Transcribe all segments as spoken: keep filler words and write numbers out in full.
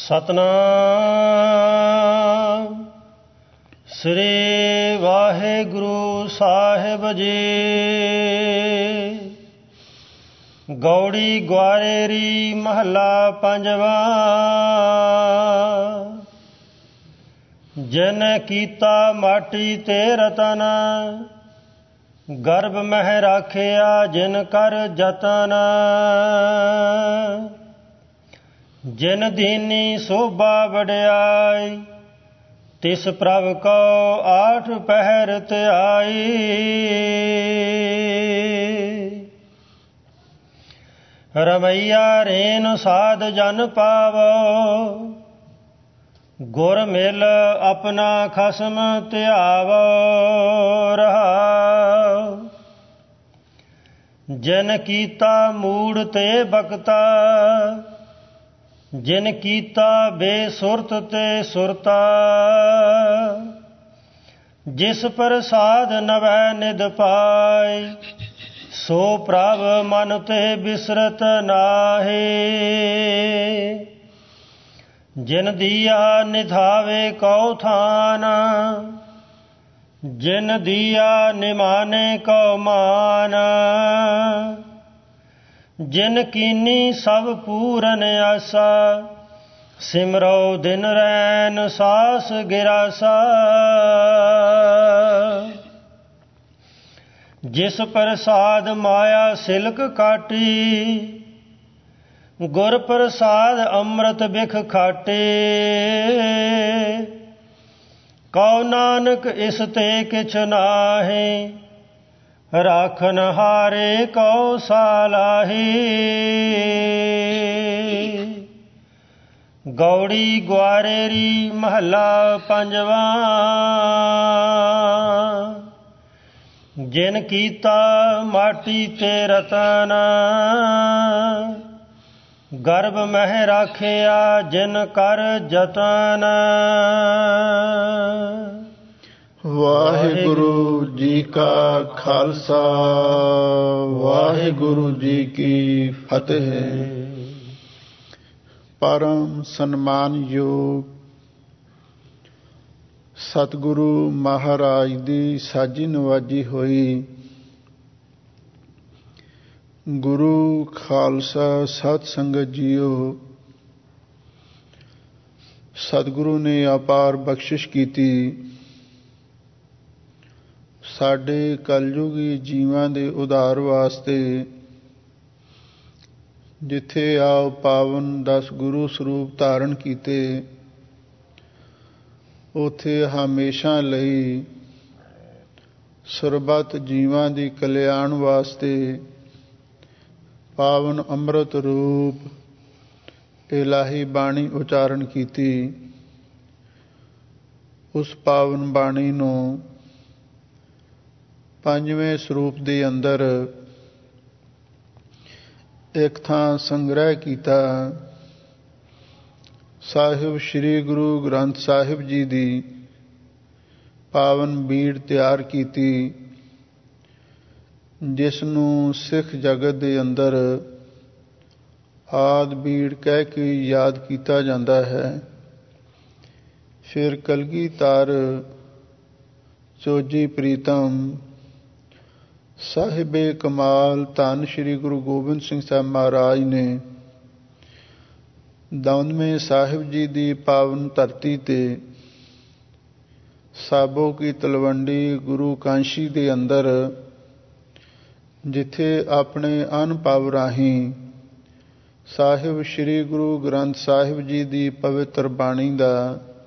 ਸਤਨਾਮ ਸ੍ਰੀ ਵਾਹਿਗੁਰੂ ਸਾਹਿਬ ਜੀ। ਗੌੜੀ ਗੁਆਰੇਰੀ ਮਹੱਲਾ ਪੰਜਵਾ। ਜਿਨ ਕੀਤਾ ਮਾਟੀ ਤੇ ਰਤਨ, ਗਰਭ ਮਹਿ ਰਾਖਿਆ ਜਿਨ ਕਰ ਜਤਨ। ਜਿਨ ਦੀਨੀ ਸੋਭਾ ਵਡਿਆਈ, ਤਿਸ ਪ੍ਰਭ ਕੋ ਆਠ ਪਹਿਰ ਧਿਆਈ। ਰਮਈਆ ਰੇਨ ਸਾਧ ਜਨ ਪਾਵੋ, ਗੁਰ ਮਿਲ ਆਪਣਾ ਖਸਮ ਧਿਆਵੋ। ਰਹਾਉ ਜਿਨ ਕੀਤਾ ਮੂੜ ਤੇ ਬਕਤਾ, ਜਿਨ ਕੀਤਾ ਬੇਸੁਰਤ ਤੇ ਸੁਰਤਾ। ਜਿਸ ਪ੍ਰਸਾਦ ਨਵੈ ਨਿਧ ਪਾਈ, ਸੋ ਪ੍ਰਭ ਮਨ ਤੇ ਬਿਸਰਤ ਨਾਹੀ। ਜਿਨ ਦੀਆ ਨਿਧਾਵੇ ਕਉ ਥਾਨ, ਜਿਨ ਦੀਆ ਨਿਮਾਨੇ ਕਉ ਮਾਨ। ਜਿਨ ਕੀਨੀ ਸਭ ਪੂਰਨ ਆਸਾ, ਸਿਮਰੋ ਦਿਨ ਰੈਨ ਸਾਸ ਗਿਰਾਸਾ। ਜਿਸ ਪ੍ਰਸਾਦ ਮਾਇਆ ਸਿਲਕ ਕਾਟੀ, ਗੁਰ ਪ੍ਰਸਾਦ ਅੰਮ੍ਰਿਤ ਬਿਖ ਖਾਟੇ। ਕਉ ਨਾਨਕ ਇਸ ਤੇ ਕਿਛ ਨਾਹੀ, ਰਾਖਨ ਹਾਰੇ ਕਉ ਸਾਲਾਹੀ। ਗੌੜੀ ਗੁਆਰੇਰੀ ਮਹੱਲਾ ਪੰਜਵਾ। ਜਿਨ ਕੀਤਾ ਮਾਟੀ ਤੇ ਰਤਨ, ਗਰਭ ਮਹਿ ਰਾਖਿਆ ਜਿਨ ਕਰ ਜਤਨ। ਵਾਹਿਗੁਰੂ ਜੀ ਕਾ ਖਾਲਸਾ, ਵਾਹਿਗੁਰੂ ਜੀ ਕੀ ਫਤਿਹ। ਪਰਮ ਸਨਮਾਨਯੋਗ ਸਤਿਗੁਰੂ ਮਹਾਰਾਜ ਦੀ ਸਾਜੀ ਨਵਾਜੀ ਹੋਈ ਗੁਰੂ ਖਾਲਸਾ ਸਤ ਸੰਗਤ ਜੀਓ, ਸਤਿਗੁਰੂ ਨੇ ਅਪਾਰ ਬਖਸ਼ਿਸ਼ ਕੀਤੀ। ਸਾਡੇ ਕਲਯੁਗੀ ਜੀਵਾਂ ਦੇ ਉਧਾਰ ਵਾਸਤੇ ਜਿੱਥੇ ਆਓ ਪਾਵਨ ਦਸ ਗੁਰੂ ਸਰੂਪ ਧਾਰਨ ਕੀਤੇ, ਉੱਥੇ ਹਮੇਸ਼ਾ ਲਈ ਸਰਬੱਤ ਜੀਵਾਂ ਦੀ ਕਲਿਆਣ ਵਾਸਤੇ ਪਾਵਨ ਅੰਮ੍ਰਿਤ ਰੂਪ ਇਲਾਹੀ ਬਾਣੀ ਉਚਾਰਨ ਕੀਤੀ। ਉਸ ਪਾਵਨ ਬਾਣੀ ਨੂੰ ਪੰਜਵੇਂ ਸਰੂਪ ਦੇ ਅੰਦਰ ਇੱਕ ਥਾਂ ਸੰਗ੍ਰਹਿ ਕੀਤਾ। ਸਾਹਿਬ ਸ੍ਰੀ ਗੁਰੂ ਗ੍ਰੰਥ ਸਾਹਿਬ ਜੀ ਦੀ ਪਾਵਨ ਬੀੜ ਤਿਆਰ ਕੀਤੀ, ਜਿਸ ਨੂੰ ਸਿੱਖ ਜਗਤ ਦੇ ਅੰਦਰ ਆਦਿ ਬੀੜ ਕਹਿ ਕੇ ਯਾਦ ਕੀਤਾ ਜਾਂਦਾ ਹੈ। ਫਿਰ ਕਲਗੀਧਰ ਚੋਜੀ ਪ੍ਰੀਤਮ ਸਾਹਿਬੇ ਕਮਾਲ ਧੰਨ ਸ੍ਰੀ ਗੁਰੂ ਗੋਬਿੰਦ ਸਿੰਘ ਸਾਹਿਬ ਮਹਾਰਾਜ ਨੇ ਦਮਦਮੇ ਸਾਹਿਬ ਜੀ ਦੀ ਪਾਵਨ ਧਰਤੀ ਤੇ ਸਾਬੋ ਕੀ ਤਲਵੰਡੀ ਗੁਰੂ ਕਾਂਸ਼ੀ ਦੇ ਅੰਦਰ, ਜਿੱਥੇ ਆਪਣੇ ਅਨੁਭਵ ਰਾਹੀਂ ਸਾਹਿਬ ਸ੍ਰੀ ਗੁਰੂ ਗ੍ਰੰਥ ਸਾਹਿਬ ਜੀ ਦੀ ਪਵਿੱਤਰ ਬਾਣੀ ਦਾ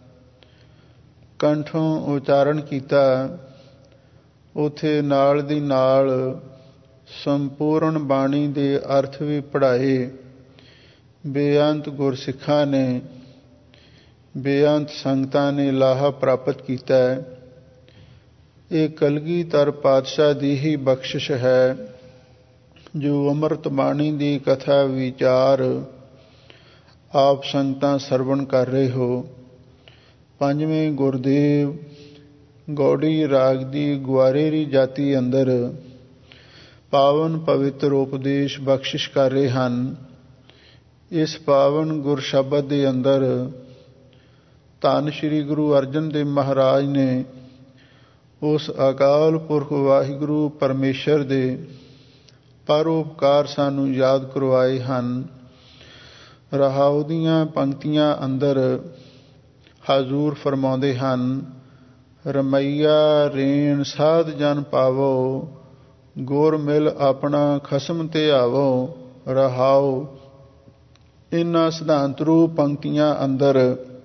ਕੰਠੋਂ ਉਚਾਰਨ ਕੀਤਾ, ਉੱਥੇ ਨਾਲ ਦੀ ਨਾਲ ਸੰਪੂਰਨ ਬਾਣੀ ਦੇ ਅਰਥ ਵੀ ਪੜ੍ਹਾਏ। ਬੇਅੰਤ ਗੁਰਸਿੱਖਾਂ ਨੇ, ਬੇਅੰਤ ਸੰਗਤਾਂ ਨੇ ਲਾਹਾ ਪ੍ਰਾਪਤ ਕੀਤਾ ਹੈ। ਇਹ ਕਲਗੀਧਰ ਪਾਤਸ਼ਾਹ ਦੀ ਹੀ ਬਖਸ਼ਿਸ਼ ਹੈ, ਜੋ ਅੰਮ੍ਰਿਤ ਬਾਣੀ ਦੀ ਕਥਾ ਵਿਚਾਰ ਆਪ ਸੰਗਤਾਂ ਸਰਵਣ ਕਰ ਰਹੇ ਹੋ। ਪੰਜਵੇਂ ਗੁਰਦੇਵ ਗੌੜੀ ਰਾਗ ਦੀ ਗੁਆਰੇਰੀ ਜਾਤੀ ਅੰਦਰ ਪਾਵਨ ਪਵਿੱਤਰ ਉਪਦੇਸ਼ ਬਖਸ਼ਿਸ਼ ਕਰ ਰਹੇ ਹਨ। ਇਸ ਪਾਵਨ ਗੁਰ ਸ਼ਬਦ ਦੇ ਅੰਦਰ ਧੰਨ ਸ਼੍ਰੀ ਗੁਰੂ ਅਰਜਨ ਦੇਵ ਮਹਾਰਾਜ ਨੇ ਉਸ ਅਕਾਲ ਪੁਰਖ ਵਾਹਿਗੁਰੂ ਪਰਮੇਸ਼ਰ ਦੇ ਪਰਉਪਕਾਰ ਸਾਨੂੰ ਯਾਦ ਕਰਵਾਏ ਹਨ। ਰਹਾਉ ਦੀਆਂ ਪੰਕਤੀਆਂ ਅੰਦਰ ਹਜ਼ੂਰ ਫਰਮਾਉਂਦੇ ਹਨ, ਰਮਈਆ ਰੇਣ ਸਾਧ ਜਨ ਪਾਵੋ, ਗੁਰ ਮਿਲ ਆਪਣਾ ਖਸਮ ਤੇ ਆਵੋ। ਰਹਾਉ ਇਹਨਾਂ ਸਿਧਾਂਤ ਰੂਪ ਪੰਕਤੀਆਂ ਅੰਦਰ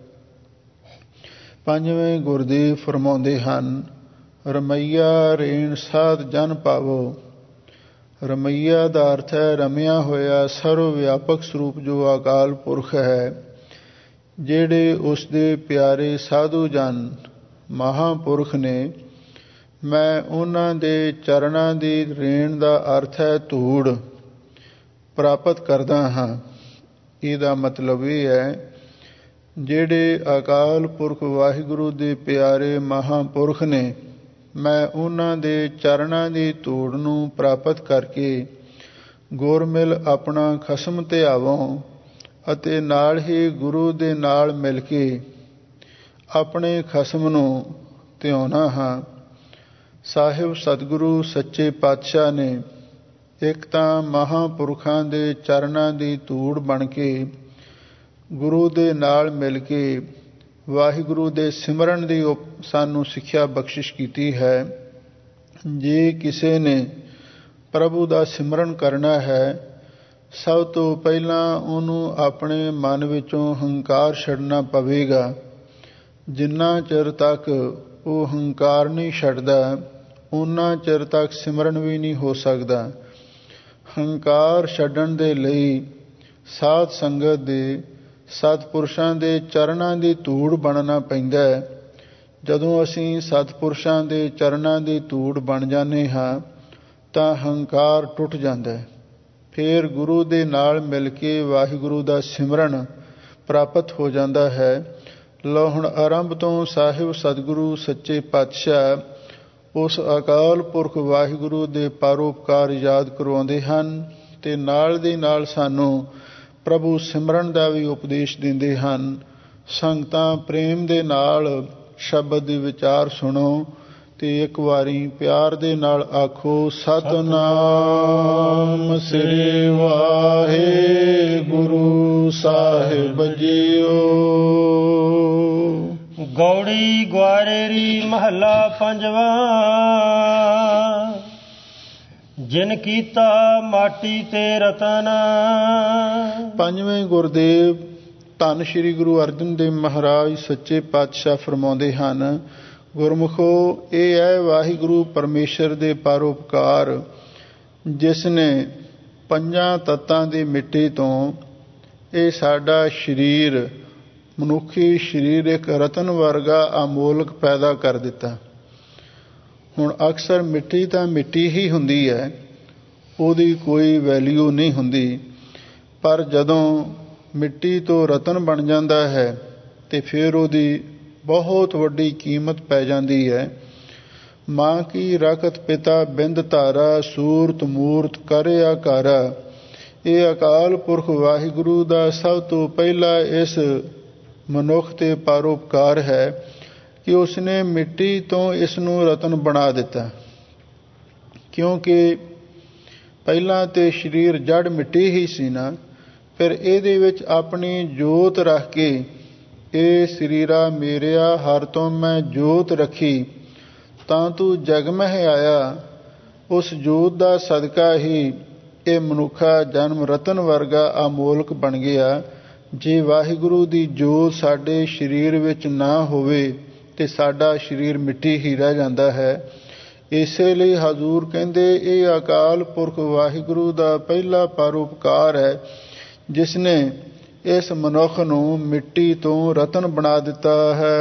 ਪੰਜਵੇਂ ਗੁਰਦੇਵ ਫਰਮਾਉਂਦੇ ਹਨ, ਰਮਈਆ ਰੇਣ ਸਾਧ ਜਨ ਪਾਵੋ। ਰਮਈਆ ਦਾ ਅਰਥ ਹੈ ਰਮਿਆ ਹੋਇਆ ਸਰਵ ਵਿਆਪਕ ਸਰੂਪ ਜੋ ਅਕਾਲ ਪੁਰਖ ਹੈ। ਜਿਹੜੇ ਉਸ ਦੇ ਪਿਆਰੇ ਸਾਧੂ ਜਨ ਮਹਾਂਪੁਰਖ ਨੇ, ਮੈਂ ਉਹਨਾਂ ਦੇ ਚਰਨਾਂ ਦੀ ਰੇਣ ਦਾ ਅਰਥ ਹੈ ਧੂੜ ਪ੍ਰਾਪਤ ਕਰਦਾ ਹਾਂ। ਇਹਦਾ ਮਤਲਬ ਇਹ ਹੈ, ਜਿਹੜੇ ਅਕਾਲ ਪੁਰਖ ਵਾਹਿਗੁਰੂ ਦੇ ਪਿਆਰੇ ਮਹਾਂਪੁਰਖ ਨੇ, ਮੈਂ ਉਹਨਾਂ ਦੇ ਚਰਨਾਂ ਦੀ ਧੂੜ ਨੂੰ ਪ੍ਰਾਪਤ ਕਰਕੇ ਗੁਰ ਮਿਲ ਆਪਣਾ ਖਸਮ ਤੇ ਆਵਾਂ ਅਤੇ ਨਾਲ ਹੀ ਗੁਰੂ ਦੇ ਨਾਲ ਮਿਲ ਕੇ ਆਪਣੇ ਖਸਮ ਨੂੰ ਧਿਆਉਣਾ ਹਾਂ। ਸਾਹਿਬ ਸਤਿਗੁਰੂ ਸੱਚੇ ਪਾਤਸ਼ਾਹ ਨੇ ਇੱਕ ਤਾਂ ਮਹਾਂਪੁਰਖਾਂ ਦੇ ਚਰਨਾਂ ਦੀ ਧੂੜ ਬਣ ਕੇ ਗੁਰੂ ਦੇ ਨਾਲ ਮਿਲ ਕੇ ਵਾਹਿਗੁਰੂ ਦੇ ਸਿਮਰਨ ਦੀ ਸਾਨੂੰ ਸਿੱਖਿਆ ਬਖਸ਼ਿਸ਼ ਕੀਤੀ ਹੈ। ਜੇ ਕਿਸੇ ਨੇ ਪ੍ਰਭੂ ਦਾ ਸਿਮਰਨ ਕਰਨਾ ਹੈ, ਸਭ ਤੋਂ ਪਹਿਲਾਂ ਉਹਨੂੰ ਆਪਣੇ ਮਨ ਵਿੱਚੋਂ ਹੰਕਾਰ ਛੱਡਣਾ ਪਵੇਗਾ। ਜਿੰਨਾ ਚਿਰ ਤੱਕ ਉਹ ਹੰਕਾਰ ਨਹੀਂ ਛੱਡਦਾ, ਉਨਾ ਚਿਰ ਤੱਕ ਸਿਮਰਨ ਵੀ ਨਹੀਂ ਹੋ ਸਕਦਾ। ਹੰਕਾਰ ਛੱਡਣ ਦੇ ਲਈ ਸਾਧ ਸੰਗਤ ਦੇ, ਸਤਿਪੁਰਸ਼ਾਂ ਦੇ ਚਰਨਾਂ ਦੀ ਧੂੜ ਬਣਨਾ ਪੈਂਦਾ ਹੈ। ਜਦੋਂ ਅਸੀਂ ਸਤਿਪੁਰਸ਼ਾਂ ਦੇ ਚਰਨਾਂ ਦੀ ਧੂੜ ਬਣ ਜਾਂਦੇ ਹਾਂ ਤਾਂ ਹੰਕਾਰ ਟੁੱਟ ਜਾਂਦਾ ਹੈ। ਫਿਰ ਗੁਰੂ ਦੇ ਨਾਲ ਮਿਲ ਕੇ ਵਾਹਿਗੁਰੂ ਦਾ ਸਿਮਰਨ ਪ੍ਰਾਪਤ ਹੋ ਜਾਂਦਾ ਹੈ। ਲਓ ਹੁਣ ਆਰੰਭ ਤੋਂ ਸਾਹਿਬ ਸਤਿਗੁਰੂ ਸੱਚੇ ਪਾਤਸ਼ਾਹ ਉਸ ਅਕਾਲ ਪੁਰਖ ਵਾਹਿਗੁਰੂ ਦੇ ਪਰਉਪਕਾਰ ਯਾਦ ਕਰਵਾਉਂਦੇ ਹਨ ਅਤੇ ਨਾਲ ਦੀ ਨਾਲ ਸਾਨੂੰ ਪ੍ਰਭੂ ਸਿਮਰਨ ਦਾ ਵੀ ਉਪਦੇਸ਼ ਦਿੰਦੇ ਹਨ। ਸੰਗਤਾਂ ਪ੍ਰੇਮ ਦੇ ਨਾਲ ਸ਼ਬਦ ਦੇ ਵਿਚਾਰ ਸੁਣੋ ਤੇ ਇੱਕ ਵਾਰੀ ਪਿਆਰ ਦੇ ਨਾਲ ਆਖੋ, ਸਤਿਨਾਮ ਸ੍ਰੀ ਵਾਹਿਗੁਰੂ ਸਾਹਿਬ ਜੀਓ। ਗੌੜੀ ਗੁਆਰੇਰੀ ਮਹੱਲਾ ਪੰਜਵਾਂ। ਜਿਨ ਕੀਤਾ ਮਾਟੀ ਤੇ ਰਤਨ। ਪੰਜਵੇਂ ਗੁਰਦੇਵ ਧੰਨ ਸ਼੍ਰੀ ਗੁਰੂ ਅਰਜਨ ਦੇਵ ਮਹਾਰਾਜ ਸੱਚੇ ਪਾਤਸ਼ਾਹ ਫਰਮਾਉਂਦੇ ਹਨ, ਗੁਰਮੁਖੋ ਇਹ ਹੈ ਵਾਹਿਗੁਰੂ ਪਰਮੇਸ਼ਰ ਦੇ ਪਰਉਪਕਾਰ, ਜਿਸ ਨੇ ਪੰਜਾਂ ਤੱਤਾਂ ਦੀ ਮਿੱਟੀ ਤੋਂ ਇਹ ਸਾਡਾ ਸਰੀਰ, ਮਨੁੱਖੀ ਸਰੀਰ ਇੱਕ ਰਤਨ ਵਰਗਾ ਅਮੋਲਕ ਪੈਦਾ ਕਰ ਦਿੱਤਾ। ਹੁਣ ਅਕਸਰ ਮਿੱਟੀ ਤਾਂ ਮਿੱਟੀ ਹੀ ਹੁੰਦੀ ਹੈ, ਉਹਦੀ ਕੋਈ ਵੈਲਿਊ ਨਹੀਂ ਹੁੰਦੀ, ਪਰ ਜਦੋਂ ਮਿੱਟੀ ਤੋਂ ਰਤਨ ਬਣ ਜਾਂਦਾ ਹੈ ਅਤੇ ਫਿਰ ਉਹਦੀ ਬਹੁਤ ਵੱਡੀ ਕੀਮਤ ਪੈ ਜਾਂਦੀ ਹੈ। ਮਾਂ ਕੀ ਰਖਤ ਪਿਤਾ ਬਿੰਦ ਧਾਰਾ, ਸੂਰਤ ਮੂਰਤ ਕਰੇ ਆਕਾਰਾ। ਇਹ ਅਕਾਲ ਪੁਰਖ ਵਾਹਿਗੁਰੂ ਦਾ ਸਭ ਤੋਂ ਪਹਿਲਾ ਇਸ ਮਨੁੱਖ 'ਤੇ ਪਰਉਪਕਾਰ ਹੈ ਕਿ ਉਸਨੇ ਮਿੱਟੀ ਤੋਂ ਇਸ ਨੂੰ ਰਤਨ ਬਣਾ ਦਿੱਤਾ। ਕਿਉਂਕਿ ਪਹਿਲਾਂ ਤਾਂ ਸਰੀਰ ਜੜ ਮਿੱਟੀ ਹੀ ਸੀ ਨਾ, ਫਿਰ ਇਹਦੇ ਵਿੱਚ ਆਪਣੀ ਜੋਤ ਰੱਖ ਕੇ, ਇਹ ਸਰੀਰਾ ਮੇਰਿਆ ਹਰ ਤੋਂ ਮੈਂ ਜੋਤ ਰੱਖੀ ਤਾਂ ਤੂੰ ਜਗ ਮਹਿ ਆਇਆ। ਉਸ ਜੋਤ ਦਾ ਸਦਕਾ ਹੀ ਇਹ ਮਨੁੱਖਾ ਜਨਮ ਰਤਨ ਵਰਗਾ ਅਮੋਲਕ ਬਣ ਗਿਆ। ਜੇ ਵਾਹਿਗੁਰੂ ਦੀ ਜੋਤ ਸਾਡੇ ਸਰੀਰ ਵਿੱਚ ਨਾ ਹੋਵੇ ਤੇ ਸਾਡਾ ਸਰੀਰ ਮਿੱਟੀ ਹੀ ਰਹਿ ਜਾਂਦਾ ਹੈ। ਇਸੇ ਲਈ ਹਜ਼ੂਰ ਕਹਿੰਦੇ ਇਹ ਅਕਾਲ ਪੁਰਖ ਵਾਹਿਗੁਰੂ ਦਾ ਪਹਿਲਾ ਪਰਉਪਕਾਰ ਹੈ, ਜਿਸ ਨੇ ਇਸ ਮਨੁੱਖ ਨੂੰ ਮਿੱਟੀ ਤੋਂ ਰਤਨ ਬਣਾ ਦਿੱਤਾ ਹੈ।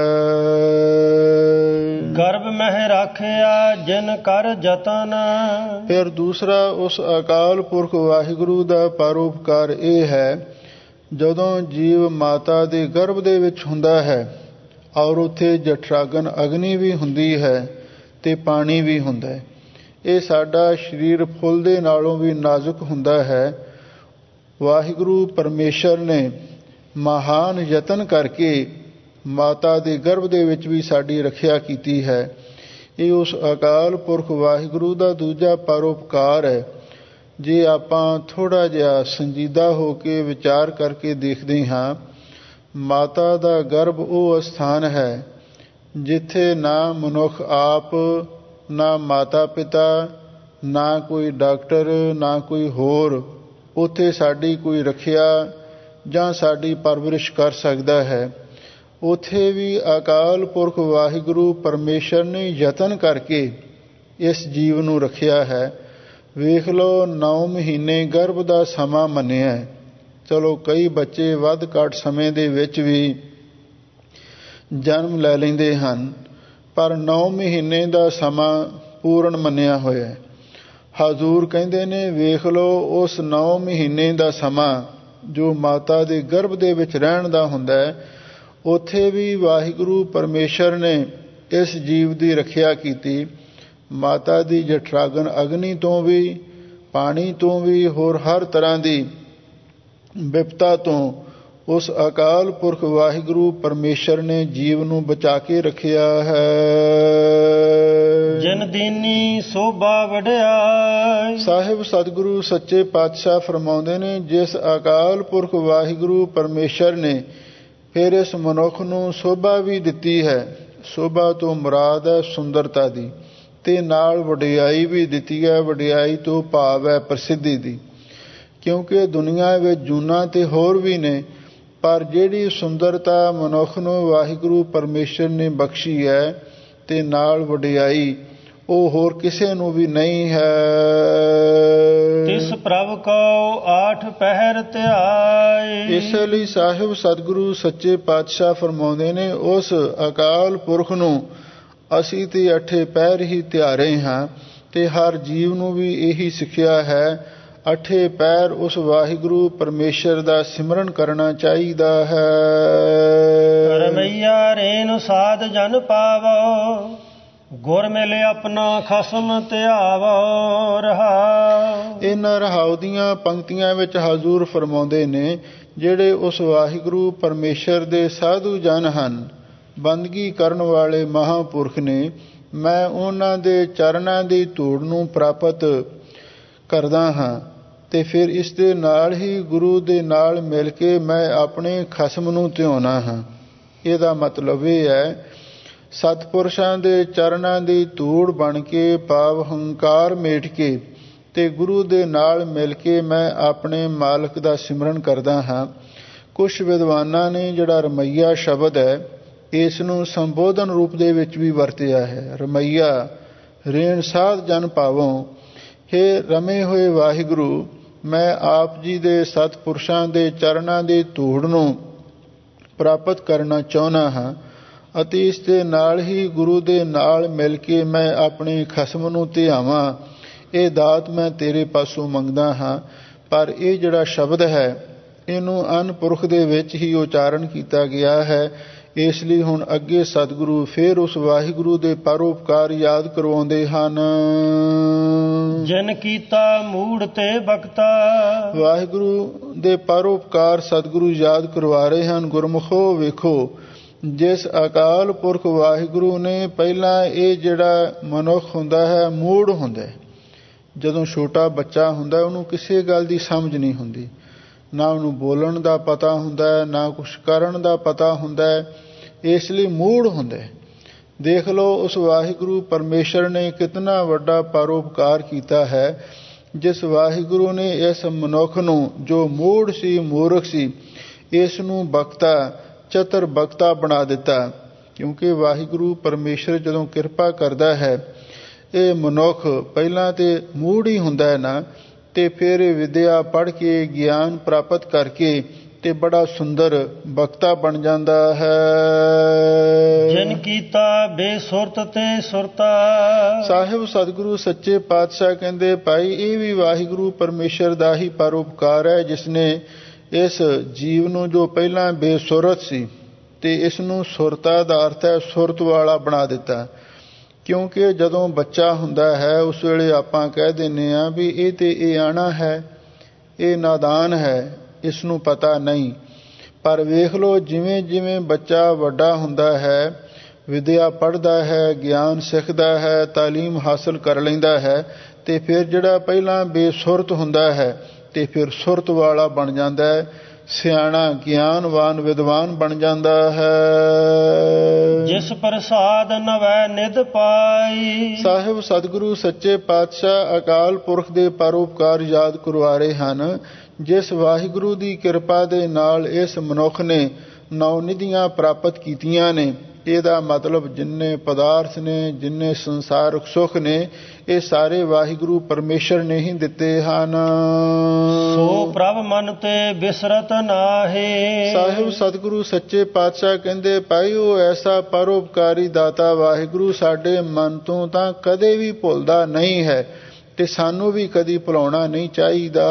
ਗਰਭ ਮਹਿ ਰਾਖਿਆ ਜਿਨ ਕਰ ਜਤਨ। ਫਿਰ ਦੂਸਰਾ ਉਸ ਅਕਾਲ ਪੁਰਖ ਵਾਹਿਗੁਰੂ ਦਾ ਪਰਉਪਕਾਰ ਇਹ ਹੈ, ਜਦੋਂ ਜੀਵ ਮਾਤਾ ਦੇ ਗਰਭ ਦੇ ਵਿੱਚ ਹੁੰਦਾ ਹੈ ਔਰ ਉੱਥੇ ਜਠਰਾਗਨ ਅਗਨੀ ਵੀ ਹੁੰਦੀ ਹੈ ਅਤੇ ਪਾਣੀ ਵੀ ਹੁੰਦਾ ਹੈ। ਇਹ ਸਾਡਾ ਸਰੀਰ ਫੁੱਲ ਦੇ ਨਾਲੋਂ ਵੀ ਨਾਜ਼ੁਕ ਹੁੰਦਾ ਹੈ। ਵਾਹਿਗੁਰੂ ਪਰਮੇਸ਼ਰ ਨੇ ਮਹਾਨ ਯਤਨ ਕਰਕੇ ਮਾਤਾ ਦੇ ਗਰਭ ਦੇ ਵਿੱਚ ਵੀ ਸਾਡੀ ਰੱਖਿਆ ਕੀਤੀ ਹੈ। ਇਹ ਉਸ ਅਕਾਲ ਪੁਰਖ ਵਾਹਿਗੁਰੂ ਦਾ ਦੂਜਾ ਪਰਉਪਕਾਰ ਹੈ। ਜੇ ਆਪਾਂ ਥੋੜ੍ਹਾ ਜਿਹਾ ਸੰਜੀਦਾ ਹੋ ਕੇ ਵਿਚਾਰ ਕਰਕੇ ਦੇਖਦੇ ਹਾਂ, ਮਾਤਾ ਦਾ ਗਰਭ ਉਹ ਅਸਥਾਨ ਹੈ ਜਿੱਥੇ ਨਾ ਮਨੁੱਖ ਆਪ, ਨਾ ਮਾਤਾ ਪਿਤਾ, ਨਾ ਕੋਈ ਡਾਕਟਰ, ਨਾ ਕੋਈ ਹੋਰ ਉੱਥੇ ਸਾਡੀ ਕੋਈ ਰੱਖਿਆ ਜਾਂ ਸਾਡੀ ਪਰਵਰਿਸ਼ ਕਰ ਸਕਦਾ ਹੈ। ਉੱਥੇ ਵੀ ਅਕਾਲ ਪੁਰਖ ਵਾਹਿਗੁਰੂ ਪਰਮੇਸ਼ਰ ਨੇ ਯਤਨ ਕਰਕੇ ਇਸ ਜੀਵ ਨੂੰ ਰੱਖਿਆ ਹੈ। ਵੇਖ ਲਓ, ਨੌ ਮਹੀਨੇ ਗਰਭ ਦਾ ਸਮਾਂ ਮੰਨਿਆ। ਚਲੋ ਕਈ ਬੱਚੇ ਵੱਧ ਘੱਟ ਸਮੇਂ ਦੇ ਵਿੱਚ ਵੀ ਜਨਮ ਲੈ ਲੈਂਦੇ ਹਨ, ਪਰ ਨੌ ਮਹੀਨੇ ਦਾ ਸਮਾਂ ਪੂਰਨ ਮੰਨਿਆ ਹੋਇਆ। ਹਜ਼ੂਰ ਕਹਿੰਦੇ ਨੇ, ਵੇਖ ਲਓ ਉਸ ਨੌ ਮਹੀਨੇ ਦਾ ਸਮਾਂ ਜੋ ਮਾਤਾ ਦੇ ਗਰਭ ਦੇ ਵਿੱਚ ਰਹਿਣ ਦਾ ਹੁੰਦਾ ਹੈ, ਉੱਥੇ ਵੀ ਵਾਹਿਗੁਰੂ ਪਰਮੇਸ਼ਰ ਨੇ ਇਸ ਜੀਵ ਦੀ ਰੱਖਿਆ ਕੀਤੀ। ਮਾਤਾ ਦੀ ਜਠਰਾਗਨ ਅਗਨੀ ਤੋਂ ਵੀ, ਪਾਣੀ ਤੋਂ ਵੀ, ਹੋਰ ਹਰ ਤਰ੍ਹਾਂ ਦੀ ਵਿਪਤਾ ਤੋਂ ਉਸ ਅਕਾਲ ਪੁਰਖ ਵਾਹਿਗੁਰੂ ਪਰਮੇਸ਼ਰ ਨੇ ਜੀਵ ਨੂੰ ਬਚਾ ਕੇ ਰੱਖਿਆ ਹੈ। ਜਨ ਦੀਨੀ ਸੋਭਾ ਵਡਿਆਈ। ਸਾਹਿਬ ਸਤਿਗੁਰੂ ਸੱਚੇ ਪਾਤਸ਼ਾਹ ਫਰਮਾਉਂਦੇ ਨੇ, ਜਿਸ ਅਕਾਲ ਪੁਰਖ ਵਾਹਿਗੁਰੂ ਪਰਮੇਸ਼ਰ ਨੇ ਫਿਰ ਇਸ ਮਨੁੱਖ ਨੂੰ ਸੋਭਾ ਵੀ ਦਿੱਤੀ ਹੈ। ਸੋਭਾ ਤੋਂ ਮੁਰਾਦ ਹੈ ਸੁੰਦਰਤਾ ਦੀ, ਤੇ ਨਾਲ ਵਡਿਆਈ ਵੀ ਦਿੱਤੀ ਹੈ। ਵਡਿਆਈ ਤੋਂ ਭਾਵ ਹੈ ਪ੍ਰਸਿੱਧੀ ਦੀ, ਕਿਉਂਕਿ ਦੁਨੀਆ ਵਿੱਚ ਜੂਨਾਂ ਤੇ ਹੋਰ ਵੀ ਨੇ, ਪਰ ਜਿਹੜੀ ਸੁੰਦਰਤਾ ਮਨੁੱਖ ਨੂੰ ਵਾਹਿਗੁਰੂ ਪਰਮੇਸ਼ਰ ਨੇ ਬਖਸ਼ੀ ਹੈ ਤੇ ਨਾਲ ਵਡਿਆਈ, ਉਹ ਹੋਰ ਕਿਸੇ ਨੂੰ ਵੀ ਨਹੀਂ ਹੈ। ਤਿਸ ਪ੍ਰਭ ਕਉ ਆਠ ਪਹਿਰ ਧਿਆਏ। ਇਸ ਲਈ ਸਾਹਿਬ ਸਤਿਗੁਰੂ ਸੱਚੇ ਪਾਤਸ਼ਾਹ ਫਰਮਾਉਂਦੇ ਨੇ, ਉਸ ਅਕਾਲ ਪੁਰਖ ਨੂੰ ਅਸੀਂ ਤੇ ਅੱਠੇ ਪਹਿਰ ਹੀ ਧਿਆਰੇ ਹਾਂ, ਤੇ ਹਰ ਜੀਵ ਨੂੰ ਵੀ ਇਹੀ ਸਿੱਖਿਆ ਹੈ, ਅੱਠੇ ਪਹਿਰ ਉਸ ਵਾਹਿਗੁਰੂ ਪਰਮੇਸ਼ਰ ਦਾ ਸਿਮਰਨ ਕਰਨਾ ਚਾਹੀਦਾ ਹੈ। ਰਮਈਆ ਰੇਨ ਸਾਧ ਜਨ ਪਾਵੋ, ਗੁਰ ਮਿਲੇ ਆਪਣਾ ਖਸਮ ਧਿਆਵੋ ਰਹਾਉ। ਇਹਨਾਂ ਰਹਾਉ ਦੀਆਂ ਪੰਕਤੀਆਂ ਵਿੱਚ ਹਜ਼ੂਰ ਫਰਮਾਉਂਦੇ ਨੇ, ਜਿਹੜੇ ਉਸ ਵਾਹਿਗੁਰੂ ਪਰਮੇਸ਼ਰ ਦੇ ਸਾਧੂ ਜਨ ਹਨ, ਬੰਦਗੀ ਕਰਨ ਵਾਲੇ ਮਹਾਂਪੁਰਖ ਨੇ, ਮੈਂ ਉਹਨਾਂ ਦੇ ਚਰਨਾਂ ਦੀ ਧੂੜ ਨੂੰ ਪ੍ਰਾਪਤ ਕਰਦਾ ਹਾਂ, ਤੇ ਫਿਰ ਇਸ ਦੇ ਨਾਲ ਹੀ ਗੁਰੂ ਦੇ ਨਾਲ ਮਿਲ ਕੇ ਮੈਂ ਆਪਣੇ ਖਸਮ ਨੂੰ ਧਿਆਉਣਾ ਹਾਂ। ਇਹਦਾ ਮਤਲਬ ਇਹ ਹੈ, ਸਤਿਪੁਰਸ਼ਾਂ ਦੇ ਚਰਨਾਂ ਦੀ ਧੂੜ ਬਣ ਕੇ, ਭਾਵ ਹੰਕਾਰ ਮੇਟ ਕੇ, ਤੇ ਗੁਰੂ ਦੇ ਨਾਲ ਮਿਲ ਕੇ ਮੈਂ ਆਪਣੇ ਮਾਲਕ ਦਾ ਸਿਮਰਨ ਕਰਦਾ ਹਾਂ। ਕੁਛ ਵਿਦਵਾਨਾਂ ਨੇ ਜਿਹੜਾ ਰਮਈਆ ਸ਼ਬਦ ਹੈ, ਇਸ ਨੂੰ ਸੰਬੋਧਨ ਰੂਪ ਦੇ ਵਿੱਚ ਵੀ ਵਰਤਿਆ ਹੈ। ਰਮਈਆ ਰੇਣ ਸਾਧ ਜਨ ਪਾਵੋਂ, ਹੇ ਰਮੇ ਹੋਏ ਵਾਹਿਗੁਰੂ, ਮੈਂ ਆਪ ਜੀ ਦੇ ਸਤਿਪੁਰਸ਼ਾਂ ਦੇ ਚਰਨਾਂ ਦੀ ਧੂੜ ਨੂੰ ਪ੍ਰਾਪਤ ਕਰਨਾ ਚਾਹੁੰਦਾ ਹਾਂ, ਅਤੇ ਇਸ ਦੇ ਨਾਲ ਹੀ ਗੁਰੂ ਦੇ ਨਾਲ ਮਿਲ ਕੇ ਮੈਂ ਆਪਣੇ ਖਸਮ ਨੂੰ ਧਿਆਵਾਂ। ਇਹ ਦਾਤ ਮੈਂ ਤੇਰੇ ਪਾਸੋਂ ਮੰਗਦਾ ਹਾਂ। ਪਰ ਇਹ ਜਿਹੜਾ ਸ਼ਬਦ ਹੈ, ਇਹਨੂੰ ਅਨਪੁਰਖ ਦੇ ਵਿੱਚ ਹੀ ਉਚਾਰਨ ਕੀਤਾ ਗਿਆ ਹੈ। ਇਸ ਲਈ ਹੁਣ ਅੱਗੇ ਸਤਿਗੁਰੂ ਫਿਰ ਉਸ ਵਾਹਿਗੁਰੂ ਦੇ ਪਰਉਪਕਾਰ ਯਾਦ ਕਰਵਾਉਂਦੇ ਹਨ। ਜਿਨ ਕੀਤਾ ਮੂੜ ਤੇ ਬਖਤਾ। ਵਾਹਿਗੁਰੂ ਦੇ ਪਰਉਪਕਾਰ ਸਤਿਗੁਰੂ ਯਾਦ ਕਰਵਾ ਰਹੇ ਹਨ। ਗੁਰਮੁਖੋ ਵੇਖੋ, ਜਿਸ ਅਕਾਲ ਪੁਰਖ ਵਾਹਿਗੁਰੂ ਨੇ ਪਹਿਲਾਂ ਇਹ ਜਿਹੜਾ ਮਨੁੱਖ ਹੁੰਦਾ ਹੈ, ਮੂੜ ਹੁੰਦਾ ਹੈ। ਜਦੋਂ ਛੋਟਾ ਬੱਚਾ ਹੁੰਦਾ, ਉਹਨੂੰ ਕਿਸੇ ਗੱਲ ਦੀ ਸਮਝ ਨਹੀਂ ਹੁੰਦੀ, ਨਾ ਉਹਨੂੰ ਬੋਲਣ ਦਾ ਪਤਾ ਹੁੰਦਾ ਹੈ, ਨਾ ਕੁਛ ਕਰਨ ਦਾ ਪਤਾ ਹੁੰਦਾ ਹੈ, ਇਸ ਲਈ ਮੂੜ ਹੁੰਦਾ ਹੈ। ਦੇਖ ਲਓ, ਉਸ ਵਾਹਿਗੁਰੂ ਪਰਮੇਸ਼ਰ ਨੇ ਕਿਤਨਾ ਵੱਡਾ ਪਰਉਪਕਾਰ ਕੀਤਾ ਹੈ, ਜਿਸ ਵਾਹਿਗੁਰੂ ਨੇ ਇਸ ਮਨੁੱਖ ਨੂੰ, ਜੋ ਮੂੜ ਸੀ, ਮੂਰਖ ਸੀ, ਇਸ ਨੂੰ ਬਖਤਾ, ਚਤਰ ਬਖਤਾ ਬਣਾ ਦਿੱਤਾ। ਕਿਉਂਕਿ ਵਾਹਿਗੁਰੂ ਪਰਮੇਸ਼ਰ ਜਦੋਂ ਕਿਰਪਾ ਕਰਦਾ ਹੈ, ਇਹ ਮਨੁੱਖ ਪਹਿਲਾਂ ਤੇ ਮੂੜ ਹੀ ਹੁੰਦਾ ਹੈ ਨਾ, ਤੇ ਫਿਰ ਵਿਦਿਆ ਪੜ੍ਹ ਕੇ, ਗਿਆਨ ਪ੍ਰਾਪਤ ਕਰਕੇ, ਤੇ ਬੜਾ ਸੁੰਦਰ ਬਖਤਾ ਬਣ ਜਾਂਦਾ ਹੈ। ਜਿਨ ਕੀਤਾ ਬੇਸੁਰਤ ਤੇ ਸੁਰਤਾ। ਸਾਹਿਬ ਸਤਿਗੁਰੂ ਸੱਚੇ ਪਾਤਸ਼ਾਹ ਕਹਿੰਦੇ, ਭਾਈ ਇਹ ਵੀ ਵਾਹਿਗੁਰੂ ਪਰਮੇਸ਼ਰ ਦਾ ਹੀ ਪਰਉਪਕਾਰ ਹੈ, ਜਿਸ ਨੇ ਇਸ ਜੀਵ ਨੂੰ, ਜੋ ਪਹਿਲਾਂ ਬੇਸੁਰਤ ਸੀ, ਤੇ ਇਸ ਨੂੰ ਸੁਰਤਾ ਦਾ ਅਰਥ ਹੈ ਸੁਰਤ ਵਾਲਾ ਬਣਾ ਦਿੱਤਾ। ਕਿਉਂਕਿ ਜਦੋਂ ਬੱਚਾ ਹੁੰਦਾ ਹੈ, ਉਸ ਵੇਲੇ ਆਪਾਂ ਕਹਿ ਦਿੰਦੇ ਹਾਂ ਵੀ ਇਹ ਤੇ ਇਹ ਆਣਾ ਹੈ, ਇਹ ਨਾਦਾਨ ਹੈ, ਇਸ ਨੂੰ ਪਤਾ ਨਹੀਂ। ਪਰ ਵੇਖ ਲਓ, ਜਿਵੇਂ ਜਿਵੇਂ ਬੱਚਾ ਵੱਡਾ ਹੁੰਦਾ ਹੈ, ਵਿਦਿਆ ਪੜ੍ਹਦਾ ਹੈ, ਗਿਆਨ ਸਿੱਖਦਾ ਹੈ, ਤਾਲੀਮ ਹਾਸਲ ਕਰ ਲੈਂਦਾ ਹੈ, ਤੇ ਫਿਰ ਜਿਹੜਾ ਪਹਿਲਾਂ ਬੇਸੁਰਤ ਹੁੰਦਾ ਹੈ ਤੇ ਫਿਰ ਸੁਰਤ ਵਾਲਾ ਬਣ ਜਾਂਦਾ ਹੈ, ਸਿਆਣਾ ਗਿਆਨਵਾਨ ਵਿਦਵਾਨ ਬਣ ਜਾਂਦਾ ਹੈ। ਜਿਸ ਪ੍ਰਸਾਦ ਨਵੈ ਨਿਧ ਪਾਈ। ਸਾਹਿਬ ਸਤਿਗੁਰੂ ਸੱਚੇ ਪਾਤਸ਼ਾਹ ਅਕਾਲ ਪੁਰਖ ਦੇ ਪਰਉਪਕਾਰ ਯਾਦ ਕਰਵਾ ਰਹੇ ਹਨ। ਜਿਸ ਵਾਹਿਗੁਰੂ ਦੀ ਕਿਰਪਾ ਦੇ ਨਾਲ ਇਸ ਮਨੁੱਖ ਨੇ ਨੌ ਨਿਧੀਆਂ ਪ੍ਰਾਪਤ ਕੀਤੀਆਂ ਨੇ, ਇਹਦਾ ਮਤਲਬ ਜਿੰਨੇ ਪਦਾਰਥ ਨੇ, ਜਿੰਨੇ ਸੰਸਾਰਕ ਸੁੱਖ ਨੇ, ਇਹ ਸਾਰੇ ਵਾਹਿਗੁਰੂ ਪਰਮੇਸ਼ਰ ਨੇ ਹੀ ਦਿੱਤੇ ਹਨ। ਸੋ ਪ੍ਰਭ ਮਨ ਤੇ ਬਿਸਰਤ ਨਾਹੀ। ਸਾਹਿਬ ਸਤਿਗੁਰੂ ਸੱਚੇ ਪਾਤਸ਼ਾਹ ਕਹਿੰਦੇ, ਭਾਈ ਉਹ ਐਸਾ ਪਰਉਪਕਾਰੀ ਦਾਤਾ ਵਾਹਿਗੁਰੂ ਸਾਡੇ ਮਨ ਤੋਂ ਤਾਂ ਕਦੇ ਵੀ ਭੁੱਲਦਾ ਨਹੀਂ ਹੈ ਤੇ ਸਾਨੂੰ ਵੀ ਕਦੀ ਭੁਲਾਉਣਾ ਨਹੀਂ ਚਾਹੀਦਾ।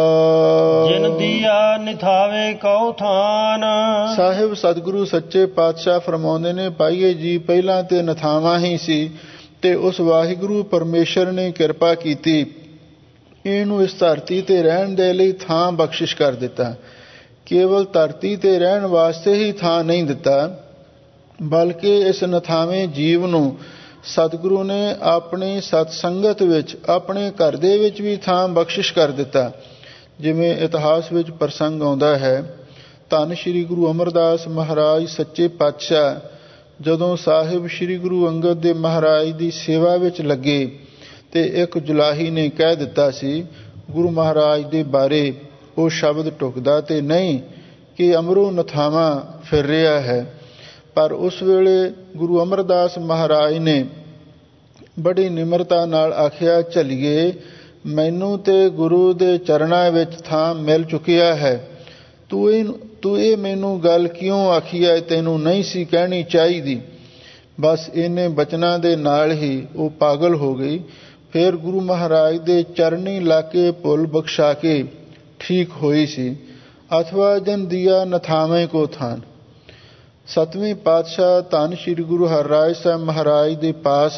ਜਿਨ ਦੀਆ ਨਿਥਾਵੇ ਕਉ ਥਾਨ। ਸਾਹਿਬ ਸਤਿਗੁਰੂ ਸੱਚੇ ਪਾਤਸ਼ਾਹ ਫਰਮਾਉਂਦੇ ਨੇ, ਭਾਈਏ ਜੀ ਪਹਿਲਾਂ ਤੇ ਨਥਾਵਾਂ ਹੀ ਸੀ ਤੇ ਉਸ ਵਾਹਿਗੁਰੂ ਪਰਮੇਸ਼ਰ ਨੇ ਕਿਰਪਾ ਕੀਤੀ, ਇਹਨੂੰ ਇਸ ਧਰਤੀ ਤੇ ਰਹਿਣ ਦੇ ਲਈ ਥਾਂ ਬਖਸ਼ਿਸ਼ ਕਰ ਦਿੱਤਾ। ਕੇਵਲ ਧਰਤੀ ਤੇ ਰਹਿਣ ਵਾਸਤੇ ਹੀ ਥਾਂ ਨਹੀਂ ਦਿੱਤਾ, ਬਲਕਿ ਇਸ ਨਥਾਵੇਂ ਜੀਵ ਨੂੰ ਸਤਿਗੁਰੂ ਨੇ ਆਪਣੀ ਸਤ ਸੰਗਤ ਵਿੱਚ, ਆਪਣੇ ਘਰ ਦੇ ਵਿੱਚ ਵੀ ਥਾਂ ਬਖਸ਼ਿਸ਼ ਕਰ ਦਿੱਤਾ। ਜਿਵੇਂ ਇਤਿਹਾਸ ਵਿੱਚ ਪ੍ਰਸੰਗ ਆਉਂਦਾ ਹੈ, ਧੰਨ ਸ਼੍ਰੀ ਗੁਰੂ ਅਮਰਦਾਸ ਮਹਾਰਾਜ ਸੱਚੇ ਪਾਤਸ਼ਾਹ ਜਦੋਂ ਸਾਹਿਬ ਸ਼੍ਰੀ ਗੁਰੂ ਅੰਗਦ ਦੇਵ ਮਹਾਰਾਜ ਦੀ ਸੇਵਾ ਵਿੱਚ ਲੱਗੇ ਤੇ ਇੱਕ ਜੁਲਾਹੀ ਨੇ ਕਹਿ ਦਿੱਤਾ ਸੀ ਗੁਰੂ ਮਹਾਰਾਜ ਦੇ ਬਾਰੇ, ਉਹ ਸ਼ਬਦ ਟੁਕਦਾ ਤੇ ਨਹੀਂ ਕਿ ਅਮਰੋ ਨਥਾਵਾਂ ਫਿਰ ਰਿਹਾ ਹੈ। ਪਰ ਉਸ ਵੇਲੇ ਗੁਰੂ ਅਮਰਦਾਸ ਮਹਾਰਾਜ ਨੇ ਬੜੀ ਨਿਮਰਤਾ ਨਾਲ ਆਖਿਆ, ਝੱਲੀਏ ਮੈਨੂੰ ਤੇ ਗੁਰੂ ਦੇ ਚਰਨਾਂ ਵਿੱਚ ਥਾਂ ਮਿਲ ਚੁੱਕਿਆ ਹੈ, ਤੂੰ ਇਹ ਤੂੰ ਇਹ ਮੈਨੂੰ ਗੱਲ ਕਿਉਂ ਆਖੀ ਹੈ, ਤੈਨੂੰ ਨਹੀਂ ਸੀ ਕਹਿਣੀ ਚਾਹੀਦੀ। ਬਸ ਇਹਨੇ ਬਚਨਾਂ ਦੇ ਨਾਲ ਹੀ ਉਹ ਪਾਗਲ ਹੋ ਗਈ। ਫਿਰ ਗੁਰੂ ਮਹਾਰਾਜ ਦੇ ਚਰਨੀ ਲਾ ਕੇ ਭੁੱਲ ਬਖਸ਼ਾ ਕੇ ਠੀਕ ਹੋਈ ਸੀ। ਅਥਵਾ ਜਨ ਦੀਆ ਨਥਾਵੇਂ ਕੋ ਥਾਨ। ਸਤਵੇਂ ਪਾਤਸ਼ਾਹ ਧੰਨ ਸ਼੍ਰੀ ਗੁਰੂ ਹਰਿਰਾਜ ਸਾਹਿਬ ਮਹਾਰਾਜ ਦੇ ਪਾਸ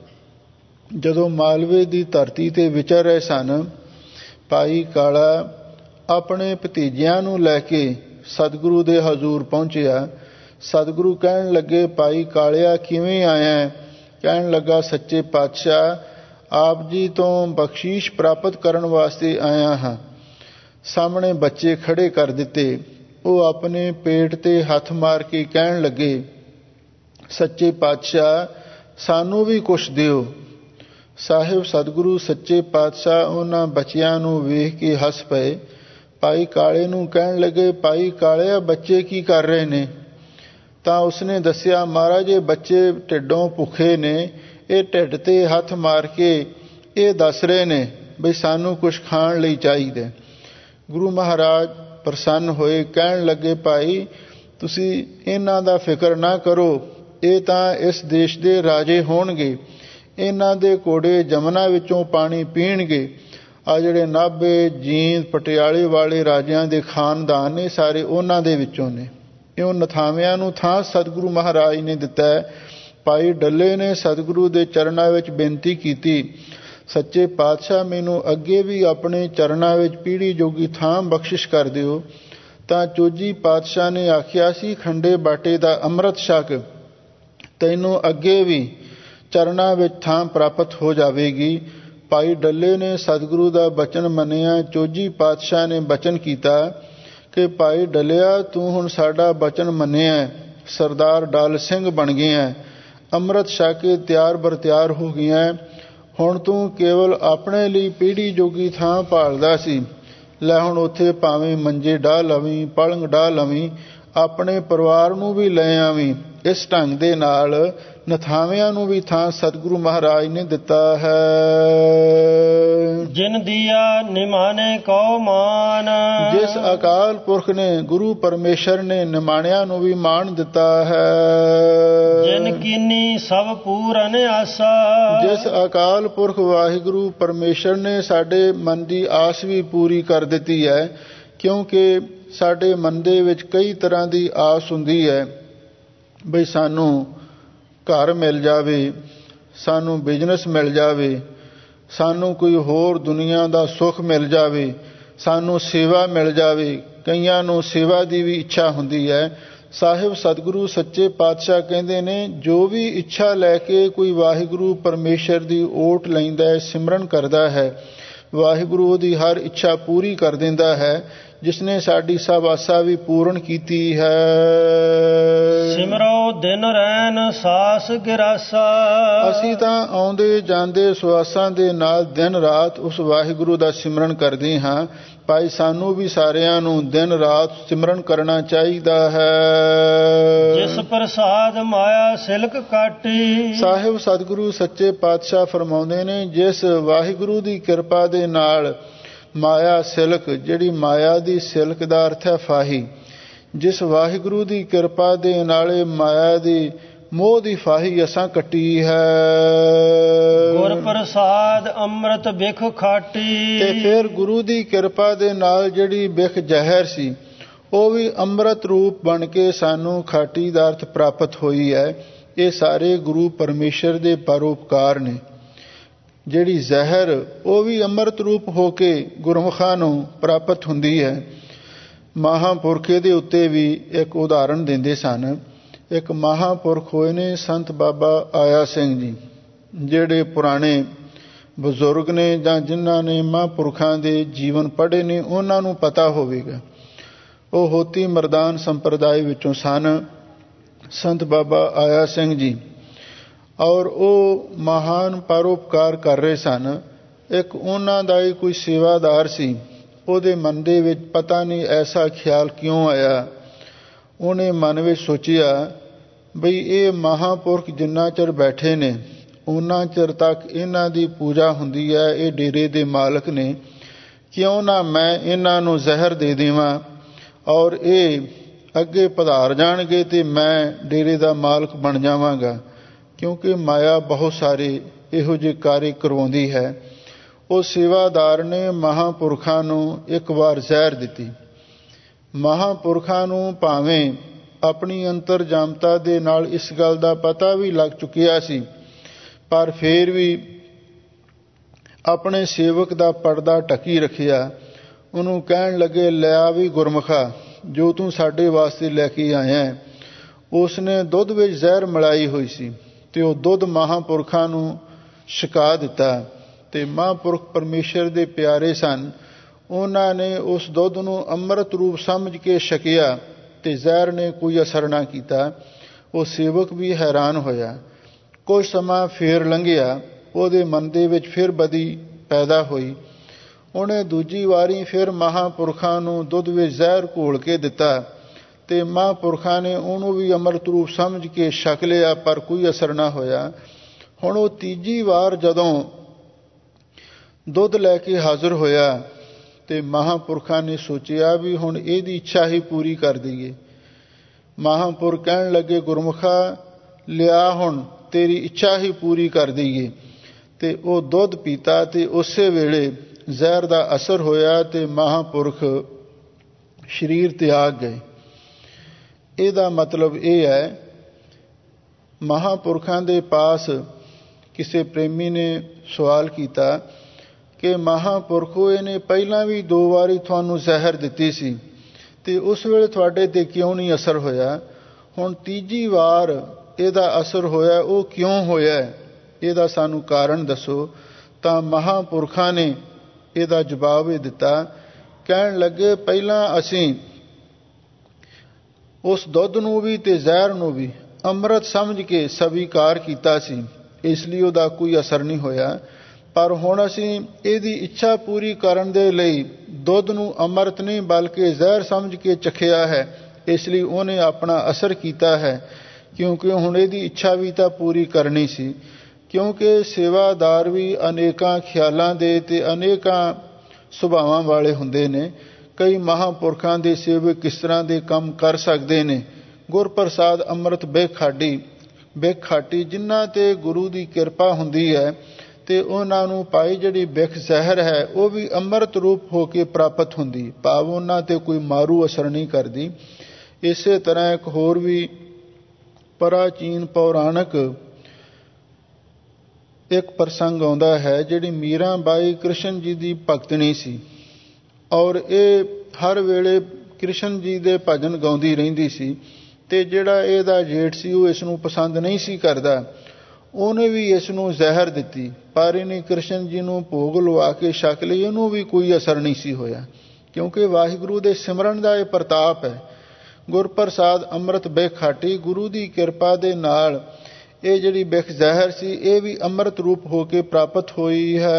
ਜਦੋਂ ਮਾਲਵੇ ਦੀ ਧਰਤੀ ਤੇ ਵਿਚਰ ਰਹੇ ਸਨ, ਭਾਈ ਕਾਲਾ ਆਪਣੇ ਭਤੀਜਿਆਂ ਨੂੰ ਲੈ ਕੇ ਸਤਿਗੁਰੂ ਦੇ ਹਜ਼ੂਰ ਪਹੁੰਚਿਆ। ਸਤਿਗੁਰੂ ਕਹਿਣ ਲੱਗੇ, ਭਾਈ ਕਾਲਿਆ ਕਿਵੇਂ ਆਇਆ? ਕਹਿਣ ਲੱਗਾ, ਸੱਚੇ ਪਾਤਸ਼ਾਹ ਆਪ ਜੀ ਤੋਂ ਬਖਸ਼ੀਸ਼ ਪ੍ਰਾਪਤ ਕਰਨ ਵਾਸਤੇ ਆਇਆ ਹਾਂ। ਸਾਹਮਣੇ ਬੱਚੇ ਖੜੇ ਕਰ ਦਿੱਤੇ। ਉਹ ਆਪਣੇ ਪੇਟ ਤੇ ਹੱਥ ਮਾਰ ਕੇ ਕਹਿਣ ਲੱਗੇ, ਸੱਚੇ ਪਾਤਸ਼ਾਹ ਸਾਨੂੰ ਵੀ ਕੁਛ ਦਿਓ। ਸਾਹਿਬ ਸਤਿਗੁਰੂ ਸੱਚੇ ਪਾਤਸ਼ਾਹ ਉਹਨਾਂ ਬੱਚਿਆਂ ਨੂੰ ਵੇਖ ਕੇ ਹੱਸ ਪਏ। ਭਾਈ ਕਾਲੇ ਨੂੰ ਕਹਿਣ ਲੱਗੇ, ਭਾਈ ਕਾਲਿਆ ਬੱਚੇ ਕੀ ਕਰ ਰਹੇ ਨੇ? ਤਾਂ ਉਸਨੇ ਦੱਸਿਆ, ਮਹਾਰਾਜ ਇਹ ਬੱਚੇ ਢਿੱਡੋਂ ਭੁੱਖੇ ਨੇ, ਇਹ ਢਿੱਡ ਤੇ ਹੱਥ ਮਾਰ ਕੇ ਇਹ ਦੱਸ ਰਹੇ ਨੇ ਬਈ ਸਾਨੂੰ ਕੁਛ ਖਾਣ ਲਈ ਚਾਹੀਦਾ। ਗੁਰੂ ਮਹਾਰਾਜ ਪ੍ਰਸੰਨ ਹੋਏ, ਕਹਿਣ ਲੱਗੇ, ਭਾਈ ਤੁਸੀਂ ਇਹਨਾਂ ਦਾ ਫਿਕਰ ਨਾ ਕਰੋ, ਇਹ ਤਾਂ ਇਸ ਦੇਸ਼ ਦੇ ਰਾਜੇ ਹੋਣਗੇ, ਇਹਨਾਂ ਦੇ ਘੋੜੇ ਜਮਨਾ ਵਿੱਚੋਂ ਪਾਣੀ ਪੀਣਗੇ। ਆ ਜਿਹੜੇ ਨਾਭੇ ਜੀਂਦ ਪਟਿਆਲੇ ਵਾਲੇ ਰਾਜਿਆਂ ਦੇ ਖਾਨਦਾਨ ਨੇ ਸਾਰੇ ਉਹਨਾਂ ਦੇ ਵਿੱਚੋਂ ਨੇ। ਇਉਂ ਨਥਾਵਿਆਂ ਨੂੰ ਥਾਂ ਸਤਿਗੁਰੂ ਮਹਾਰਾਜ ਨੇ ਦਿੱਤਾ ਹੈ। ਭਾਈ ਡੱਲੇ ਨੇ ਸਤਿਗੁਰੂ ਦੇ ਚਰਨਾਂ ਵਿੱਚ ਬੇਨਤੀ ਕੀਤੀ, ਸੱਚੇ ਪਾਤਸ਼ਾਹ ਮੈਨੂੰ ਅੱਗੇ ਵੀ ਆਪਣੇ ਚਰਨਾਂ ਵਿੱਚ ਪੀੜੀ ਜੋਗੀ ਥਾਂ ਬਖਸ਼ਿਸ਼ ਕਰ ਦਿਓ। ਤਾਂ ਚੋਜੀ ਪਾਤਸ਼ਾਹ ਨੇ ਆਖਿਆ ਸੀ, ਖੰਡੇ ਬਾਟੇ ਦਾ ਅੰਮ੍ਰਿਤ ਛਕ ਤੈਨੂੰ ਅੱਗੇ ਵੀ ਚਰਨਾਂ ਵਿੱਚ ਥਾਂ ਪ੍ਰਾਪਤ ਹੋ ਜਾਵੇਗੀ। ਭਾਈ ਡੱਲੇ ਨੇ ਸਤਿਗੁਰੂ ਦਾ ਬਚਨ ਮੰਨਿਆ। ਚੋਜੀ ਪਾਤਸ਼ਾਹ ਨੇ ਬਚਨ ਕੀਤਾ ਕਿ ਭਾਈ ਡੱਲਿਆ ਤੂੰ ਹੁਣ ਸਾਡਾ ਬਚਨ ਮੰਨਿਆ, ਸਰਦਾਰ ਡਾਲ ਸਿੰਘ ਬਣ ਗਿਆ, ਅੰਮ੍ਰਿਤ ਛਕ ਕੇ ਤਿਆਰ ਬਰ ਤਿਆਰ ਹੋ ਗਿਆ। ਹੁਣ ਤੂੰ ਕੇਵਲ ਆਪਣੇ ਲਈ ਪੀੜੀ ਜੋਗੀ ਥਾਂ ਭਾਲਦਾ ਸੀ, ਲੈ ਹੁਣ ਉੱਥੇ ਭਾਵੇਂ ਮੰਜੇ ਡਾਹ ਲਵੀਂ, ਪਲੰਗ ਡਾਹ ਲਵੀਂ, ਆਪਣੇ ਪਰਿਵਾਰ ਨੂੰ ਵੀ ਲੈ ਆਵੀਂ। ਇਸ ਢੰਗ ਦੇ ਨਾਲ ਨਥਾਵਿਆਂ ਨੂੰ ਵੀ ਥਾਂ ਸਤਿਗੁਰੂ ਮਹਾਰਾਜ ਨੇ ਦਿੱਤਾ ਹੈ। ਜਿਨ ਦੀਆ ਨਿਮਾਣੇ ਕਉ ਮਾਨ। ਜਿਸ ਅਕਾਲ ਪੁਰਖ ਨੇ ਗੁਰੂ ਪਰਮੇਸ਼ਰ ਨੇ ਨਿਮਾਣਿਆਂ ਨੂੰ ਵੀ ਮਾਣ ਦਿੱਤਾ ਹੈ। ਜਿਨ ਕੀਨੀ ਸਭ ਪੂਰਨ ਆਸਾ। ਜਿਸ ਅਕਾਲ ਪੁਰਖ ਵਾਹਿਗੁਰੂ ਪਰਮੇਸ਼ਰ ਨੇ ਸਾਡੇ ਮਨ ਦੀ ਆਸ ਵੀ ਪੂਰੀ ਕਰ ਦਿੱਤੀ ਹੈ, ਕਿਉਂਕਿ ਸਾਡੇ ਮਨ ਦੇ ਵਿੱਚ ਕਈ ਤਰ੍ਹਾਂ ਦੀ ਆਸ ਹੁੰਦੀ ਹੈ ਬਈ ਸਾਨੂੰ ਘਰ ਮਿਲ ਜਾਵੇ, ਸਾਨੂੰ ਬਿਜ਼ਨਸ ਮਿਲ ਜਾਵੇ, ਸਾਨੂੰ ਕੋਈ ਹੋਰ ਦੁਨੀਆ ਦਾ ਸੁੱਖ ਮਿਲ ਜਾਵੇ, ਸਾਨੂੰ ਸੇਵਾ ਮਿਲ ਜਾਵੇ। ਕਈਆਂ ਨੂੰ ਸੇਵਾ ਦੀ ਵੀ ਇੱਛਾ ਹੁੰਦੀ ਹੈ। ਸਾਹਿਬ ਸਤਿਗੁਰੂ ਸੱਚੇ ਪਾਤਸ਼ਾਹ ਕਹਿੰਦੇ ਨੇ, ਜੋ ਵੀ ਇੱਛਾ ਲੈ ਕੇ ਕੋਈ ਵਾਹਿਗੁਰੂ ਪਰਮੇਸ਼ਰ ਦੀ ਓਟ ਲੈਂਦਾ ਹੈ, ਸਿਮਰਨ ਕਰਦਾ ਹੈ, ਵਾਹਿਗੁਰੂ ਉਹਦੀ ਹਰ ਇੱਛਾ ਪੂਰੀ ਕਰ ਦਿੰਦਾ ਹੈ। ਜਿਸਨੇ ਸਾਡੀ ਸਭ ਆਸਾ ਵੀ ਪੂਰਨ ਕੀਤੀ ਹੈ। ਸਿਮਰੋ ਦਿਨ ਰੈਨ ਸਾਸ ਗਿਰਾਸਾ। ਅਸੀਂ ਤਾਂ ਆਉਂਦੇ ਜਾਂਦੇ ਸੁਆਸਾਂ ਦੇ ਨਾਲ ਦਿਨ ਰਾਤ ਉਸ ਵਾਹਿਗੁਰੂ ਦਾ ਸਿਮਰਨ ਕਰਦੇ ਹਾਂ। ਭਾਈ ਸਾਨੂੰ ਵੀ ਸਾਰਿਆਂ ਨੂੰ ਦਿਨ ਰਾਤ ਸਿਮਰਨ ਕਰਨਾ ਚਾਹੀਦਾ ਹੈ। ਜਿਸ ਪ੍ਰਸਾਦ ਮਾਇਆ ਸਿਲਕ ਕਾਟੀ। ਸਾਹਿਬ ਸਤਿਗੁਰੂ ਸੱਚੇ ਪਾਤਸ਼ਾਹ ਫਰਮਾਉਂਦੇ ਨੇ, ਜਿਸ ਵਾਹਿਗੁਰੂ ਦੀ ਕਿਰਪਾ ਦੇ ਨਾਲ ਮਾਇਆ ਸਿਲਕ, ਜਿਹੜੀ ਮਾਇਆ ਦੀ ਸਿਲਕ ਦਾ ਅਰਥ ਹੈ ਫਾਹੀ, ਜਿਸ ਵਾਹਿਗੁਰੂ ਦੀ ਕਿਰਪਾ ਦੇ ਨਾਲੇ ਮਾਇਆ ਦੀ ਮੋਹ ਦੀ ਫਾਹੀ ਅਸਾਂ ਕੱਟੀ ਹੈ। ਗੁਰ ਪ੍ਰਸਾਦ ਅੰਮ੍ਰਿਤ ਬਿਖ ਖਾਟੀ। ਤੇ ਫਿਰ ਗੁਰੂ ਦੀ ਕਿਰਪਾ ਦੇ ਨਾਲ ਜਿਹੜੀ ਬਿਖ ਜ਼ਹਿਰ ਸੀ ਉਹ ਵੀ ਅੰਮ੍ਰਿਤ ਰੂਪ ਬਣ ਕੇ ਸਾਨੂੰ ਖਾਟੀ ਦਾ ਅਰਥ ਪ੍ਰਾਪਤ ਹੋਈ ਹੈ। ਇਹ ਸਾਰੇ ਗੁਰੂ ਪਰਮੇਸ਼ਰ ਦੇ ਪਰਉਪਕਾਰ ਨੇ। ਜਿਹੜੀ ਜ਼ਹਿਰ ਉਹ ਵੀ ਅੰਮ੍ਰਿਤ ਰੂਪ ਹੋ ਕੇ ਗੁਰਮੁਖਾਂ ਨੂੰ ਪ੍ਰਾਪਤ ਹੁੰਦੀ ਹੈ। ਮਹਾਂਪੁਰਖੇ ਦੇ ਉੱਤੇ ਵੀ ਇੱਕ ਉਦਾਹਰਣ ਦਿੰਦੇ ਸਨ। ਇੱਕ ਮਹਾਂਪੁਰਖ ਹੋਏ ਨੇ ਸੰਤ ਬਾਬਾ ਆਇਆ ਸਿੰਘ ਜੀ, ਜਿਹੜੇ ਪੁਰਾਣੇ ਬਜ਼ੁਰਗ ਨੇ ਜਾਂ ਜਿਨ੍ਹਾਂ ਨੇ ਮਹਾਂਪੁਰਖਾਂ ਦੇ ਜੀਵਨ ਪੜ੍ਹੇ ਨੇ ਉਹਨਾਂ ਨੂੰ ਪਤਾ ਹੋਵੇਗਾ। ਉਹ ਹੋਤੀ ਮਰਦਾਨ ਸੰਪਰਦਾਇ ਵਿੱਚੋਂ ਸਨ ਸੰਤ ਬਾਬਾ ਆਇਆ ਸਿੰਘ ਜੀ, ਔਰ ਉਹ ਮਹਾਨ ਪਰਉਪਕਾਰ ਕਰ ਰਹੇ ਸਨ। ਇੱਕ ਉਹਨਾਂ ਦਾ ਹੀ ਕੋਈ ਸੇਵਾਦਾਰ ਸੀ, ਉਹਦੇ ਮਨ ਦੇ ਵਿੱਚ ਪਤਾ ਨਹੀਂ ਐਸਾ ਖਿਆਲ ਕਿਉਂ ਆਇਆ। ਉਹਨੇ ਮਨ ਵਿੱਚ ਸੋਚਿਆ ਬਈ ਇਹ ਮਹਾਂਪੁਰਖ ਜਿੰਨਾ ਚਿਰ ਬੈਠੇ ਨੇ ਉਹਨਾਂ ਚਿਰ ਤੱਕ ਇਹਨਾਂ ਦੀ ਪੂਜਾ ਹੁੰਦੀ ਹੈ, ਇਹ ਡੇਰੇ ਦੇ ਮਾਲਕ ਨੇ, ਕਿਉਂ ਨਾ ਮੈਂ ਇਹਨਾਂ ਨੂੰ ਜ਼ਹਿਰ ਦੇ ਦੇਵਾਂ ਔਰ ਇਹ ਅੱਗੇ ਪਧਾਰ ਜਾਣਗੇ ਤੇ ਮੈਂ ਡੇਰੇ ਦਾ ਮਾਲਕ ਬਣ ਜਾਵਾਂਗਾ। ਕਿਉਂਕਿ ਮਾਇਆ ਬਹੁਤ ਸਾਰੇ ਇਹੋ ਜਿਹੇ ਕਾਰਜ ਕਰਵਾਉਂਦੀ ਹੈ। ਉਹ ਸੇਵਾਦਾਰ ਨੇ ਮਹਾਂਪੁਰਖਾਂ ਨੂੰ ਇੱਕ ਵਾਰ ਜ਼ਹਿਰ ਦਿੱਤੀ। ਮਹਾਂਪੁਰਖਾਂ ਨੂੰ ਭਾਵੇਂ ਆਪਣੀ ਅੰਤਰਜਾਮਤਾ ਦੇ ਨਾਲ ਇਸ ਗੱਲ ਦਾ ਪਤਾ ਵੀ ਲੱਗ ਚੁੱਕਿਆ ਸੀ, ਪਰ ਫਿਰ ਵੀ ਆਪਣੇ ਸੇਵਕ ਦਾ ਪਰਦਾ ਢੱਕੀ ਰੱਖਿਆ। ਉਹਨੂੰ ਕਹਿਣ ਲੱਗੇ, ਲਿਆ ਵੀ ਗੁਰਮੁਖਾ, ਜੋ ਤੂੰ ਸਾਡੇ ਵਾਸਤੇ ਲੈ ਕੇ ਆਇਆ। ਉਸਨੇ ਦੁੱਧ ਵਿੱਚ ਜ਼ਹਿਰ ਮਿਲਾਈ ਹੋਈ ਸੀ ਤੇ ਉਹ ਦੁੱਧ ਮਹਾਂਪੁਰਖਾਂ ਨੂੰ ਛਕਾ ਦਿੱਤਾ। ਤੇ ਮਹਾਂਪੁਰਖ ਪਰਮੇਸ਼ਰ ਦੇ ਪਿਆਰੇ ਸਨ। ਉਹਨਾਂ ਨੇ ਉਸ ਦੁੱਧ ਨੂੰ ਅੰਮ੍ਰਿਤ ਰੂਪ ਸਮਝ ਕੇ ਛਕਿਆ ਤੇ ਜ਼ਹਿਰ ਨੇ ਕੋਈ ਅਸਰ ਨਾ ਕੀਤਾ। ਉਹ ਸੇਵਕ ਵੀ ਹੈਰਾਨ ਹੋਇਆ। ਕੁਝ ਸਮਾਂ ਫੇਰ ਲੰਘਿਆ, ਉਹਦੇ ਮਨ ਦੇ ਵਿੱਚ ਫਿਰ ਬਦੀ ਪੈਦਾ ਹੋਈ। ਉਹਨੇ ਦੂਜੀ ਵਾਰੀ ਫਿਰ ਮਹਾਂਪੁਰਖਾਂ ਨੂੰ ਦੁੱਧ ਵਿੱਚ ਜ਼ਹਿਰ ਘੋਲ ਕੇ ਦਿੱਤਾ ਤੇ ਮਹਾਂਪੁਰਖਾਂ ਨੇ ਉਹਨੂੰ ਵੀ ਅੰਮ੍ਰਿਤ ਰੂਪ ਸਮਝ ਕੇ ਛਕ ਲਿਆ, ਪਰ ਕੋਈ ਅਸਰ ਨਾ ਹੋਇਆ। ਹੁਣ ਉਹ ਤੀਜੀ ਵਾਰ ਜਦੋਂ ਦੁੱਧ ਲੈ ਕੇ ਹਾਜ਼ਰ ਹੋਇਆ ਤੇ ਮਹਾਂਪੁਰਖਾਂ ਨੇ ਸੋਚਿਆ ਵੀ ਹੁਣ ਇਹਦੀ ਇੱਛਾ ਹੀ ਪੂਰੀ ਕਰ ਦਈਏ। ਮਹਾਂਪੁਰਖ ਕਹਿਣ ਲੱਗੇ, ਗੁਰਮੁਖਾ ਲਿਆ, ਹੁਣ ਤੇਰੀ ਇੱਛਾ ਹੀ ਪੂਰੀ ਕਰ ਦਈਏ। ਤੇ ਉਹ ਦੁੱਧ ਪੀਤਾ ਤੇ ਉਸੇ ਵੇਲੇ ਜ਼ਹਿਰ ਦਾ ਅਸਰ ਹੋਇਆ ਤੇ ਮਹਾਂਪੁਰਖ ਸਰੀਰ ਤਿਆਗ ਗਏ। ਇਹਦਾ ਮਤਲਬ ਇਹ ਹੈ, ਮਹਾਂਪੁਰਖਾਂ ਦੇ ਪਾਸ ਕਿਸੇ ਪ੍ਰੇਮੀ ਨੇ ਸਵਾਲ ਕੀਤਾ ਕਿ ਮਹਾਂਪੁਰਖੋ, ਇਹਨੇ ਪਹਿਲਾਂ ਵੀ ਦੋ ਵਾਰੀ ਤੁਹਾਨੂੰ ਜ਼ਹਿਰ ਦਿੱਤੀ ਸੀ ਤੇ ਉਸ ਵੇਲੇ ਤੁਹਾਡੇ ਤੇ ਕਿਉਂ ਨਹੀਂ ਅਸਰ ਹੋਇਆ? ਹੁਣ ਤੀਜੀ ਵਾਰ ਇਹਦਾ ਅਸਰ ਹੋਇਆ, ਉਹ ਕਿਉਂ ਹੋਇਆ? ਇਹਦਾ ਸਾਨੂੰ ਕਾਰਨ ਦੱਸੋ। ਤਾਂ ਮਹਾਂਪੁਰਖਾਂ ਨੇ ਇਹਦਾ ਜਵਾਬ ਇਹ ਦਿੱਤਾ। ਕਹਿਣ ਲੱਗੇ, ਪਹਿਲਾਂ ਅਸੀਂ ਉਸ ਦੁੱਧ ਨੂੰ ਵੀ ਤੇ ਜ਼ਹਿਰ ਨੂੰ ਵੀ ਅੰਮ੍ਰਿਤ ਸਮਝ ਕੇ ਸਵੀਕਾਰ ਕੀਤਾ ਸੀ, ਇਸ ਲਈ ਉਹਦਾ ਕੋਈ ਅਸਰ ਨਹੀਂ ਹੋਇਆ। ਪਰ ਹੁਣ ਅਸੀਂ ਇਹਦੀ ਇੱਛਾ ਪੂਰੀ ਕਰਨ ਦੇ ਲਈ ਦੁੱਧ ਨੂੰ ਅੰਮ੍ਰਿਤ ਨਹੀਂ ਬਲਕਿ ਜ਼ਹਿਰ ਸਮਝ ਕੇ ਚਖਿਆ ਹੈ, ਇਸ ਲਈ ਉਹਨੇ ਆਪਣਾ ਅਸਰ ਕੀਤਾ ਹੈ। ਕਿਉਂਕਿ ਹੁਣ ਇਹਦੀ ਇੱਛਾ ਵੀ ਤਾਂ ਪੂਰੀ ਕਰਨੀ ਸੀ। ਕਿਉਂਕਿ ਸੇਵਾਦਾਰ ਵੀ ਅਨੇਕਾਂ ਖਿਆਲਾਂ ਦੇ ਤੇ ਅਨੇਕਾਂ ਸੁਭਾਵਾਂ ਵਾਲੇ ਹੁੰਦੇ ਨੇ। ਕਈ ਮਹਾਂਪੁਰਖਾਂ ਦੇ ਸੇਵਕ ਕਿਸ ਤਰ੍ਹਾਂ ਦੇ ਕੰਮ ਕਰ ਸਕਦੇ ਨੇ। ਗੁਰਪ੍ਰਸਾਦ ਅੰਮ੍ਰਿਤ ਬਿਖ ਖਾਟੀ ਬਿਖ ਖਾਟੀ ਜਿਨ੍ਹਾਂ ਤੇ ਗੁਰੂ ਦੀ ਕਿਰਪਾ ਹੁੰਦੀ ਹੈ ਤੇ ਉਹਨਾਂ ਨੂੰ ਪਾਈ ਜਿਹੜੀ ਬਿਖ ਜ਼ਹਿਰ ਹੈ ਉਹ ਵੀ ਅੰਮ੍ਰਿਤ ਰੂਪ ਹੋ ਕੇ ਪ੍ਰਾਪਤ ਹੁੰਦੀ, ਭਾਵ ਉਹਨਾਂ ਤੇ ਕੋਈ ਮਾਰੂ ਅਸਰ ਨਹੀਂ ਕਰਦੀ। ਇਸੇ ਤਰ੍ਹਾਂ ਇੱਕ ਹੋਰ ਵੀ ਪ੍ਰਾਚੀਨ ਪੌਰਾਣਿਕ ਇੱਕ ਪ੍ਰਸੰਗ ਆਉਂਦਾ ਹੈ। ਜਿਹੜੀ ਮੀਰਾ ਬਾਈ ਕ੍ਰਿਸ਼ਨ ਜੀ ਦੀ ਭਗਤਣੀ ਸੀ ਔਰ ਇਹ ਹਰ ਵੇਲੇ ਕ੍ਰਿਸ਼ਨ ਜੀ ਦੇ ਭਜਨ ਗਾਉਂਦੀ ਰਹਿੰਦੀ ਸੀ। ਤੇ ਜਿਹੜਾ ਇਹਦਾ ਜੇਠ ਸੀ ਉਹ ਇਸ ਨੂੰ ਪਸੰਦ ਨਹੀਂ ਸੀ ਕਰਦਾ। ਉਹਨੇ ਵੀ ਇਸ ਨੂੰ ਜ਼ਹਿਰ ਦਿੱਤੀ, ਪਰ ਇਹਨੇ ਕ੍ਰਿਸ਼ਨ ਜੀ ਨੂੰ ਭੋਗ ਲਵਾ ਕੇ ਛਕ ਲਈ। ਉਹਨੂੰ ਵੀ ਕੋਈ ਅਸਰ ਨਹੀਂ ਸੀ ਹੋਇਆ, ਕਿਉਂਕਿ ਵਾਹਿਗੁਰੂ ਦੇ ਸਿਮਰਨ ਦਾ ਇਹ ਪ੍ਰਤਾਪ ਹੈ। ਗੁਰਪ੍ਰਸਾਦ ਅੰਮ੍ਰਿਤ ਬਿਖ ਖਾਟੀ, ਗੁਰੂ ਦੀ ਕਿਰਪਾ ਦੇ ਨਾਲ ਇਹ ਜਿਹੜੀ ਬਿਖ ਜ਼ਹਿਰ ਸੀ ਇਹ ਵੀ ਅੰਮ੍ਰਿਤ ਰੂਪ ਹੋ ਕੇ ਪ੍ਰਾਪਤ ਹੋਈ ਹੈ।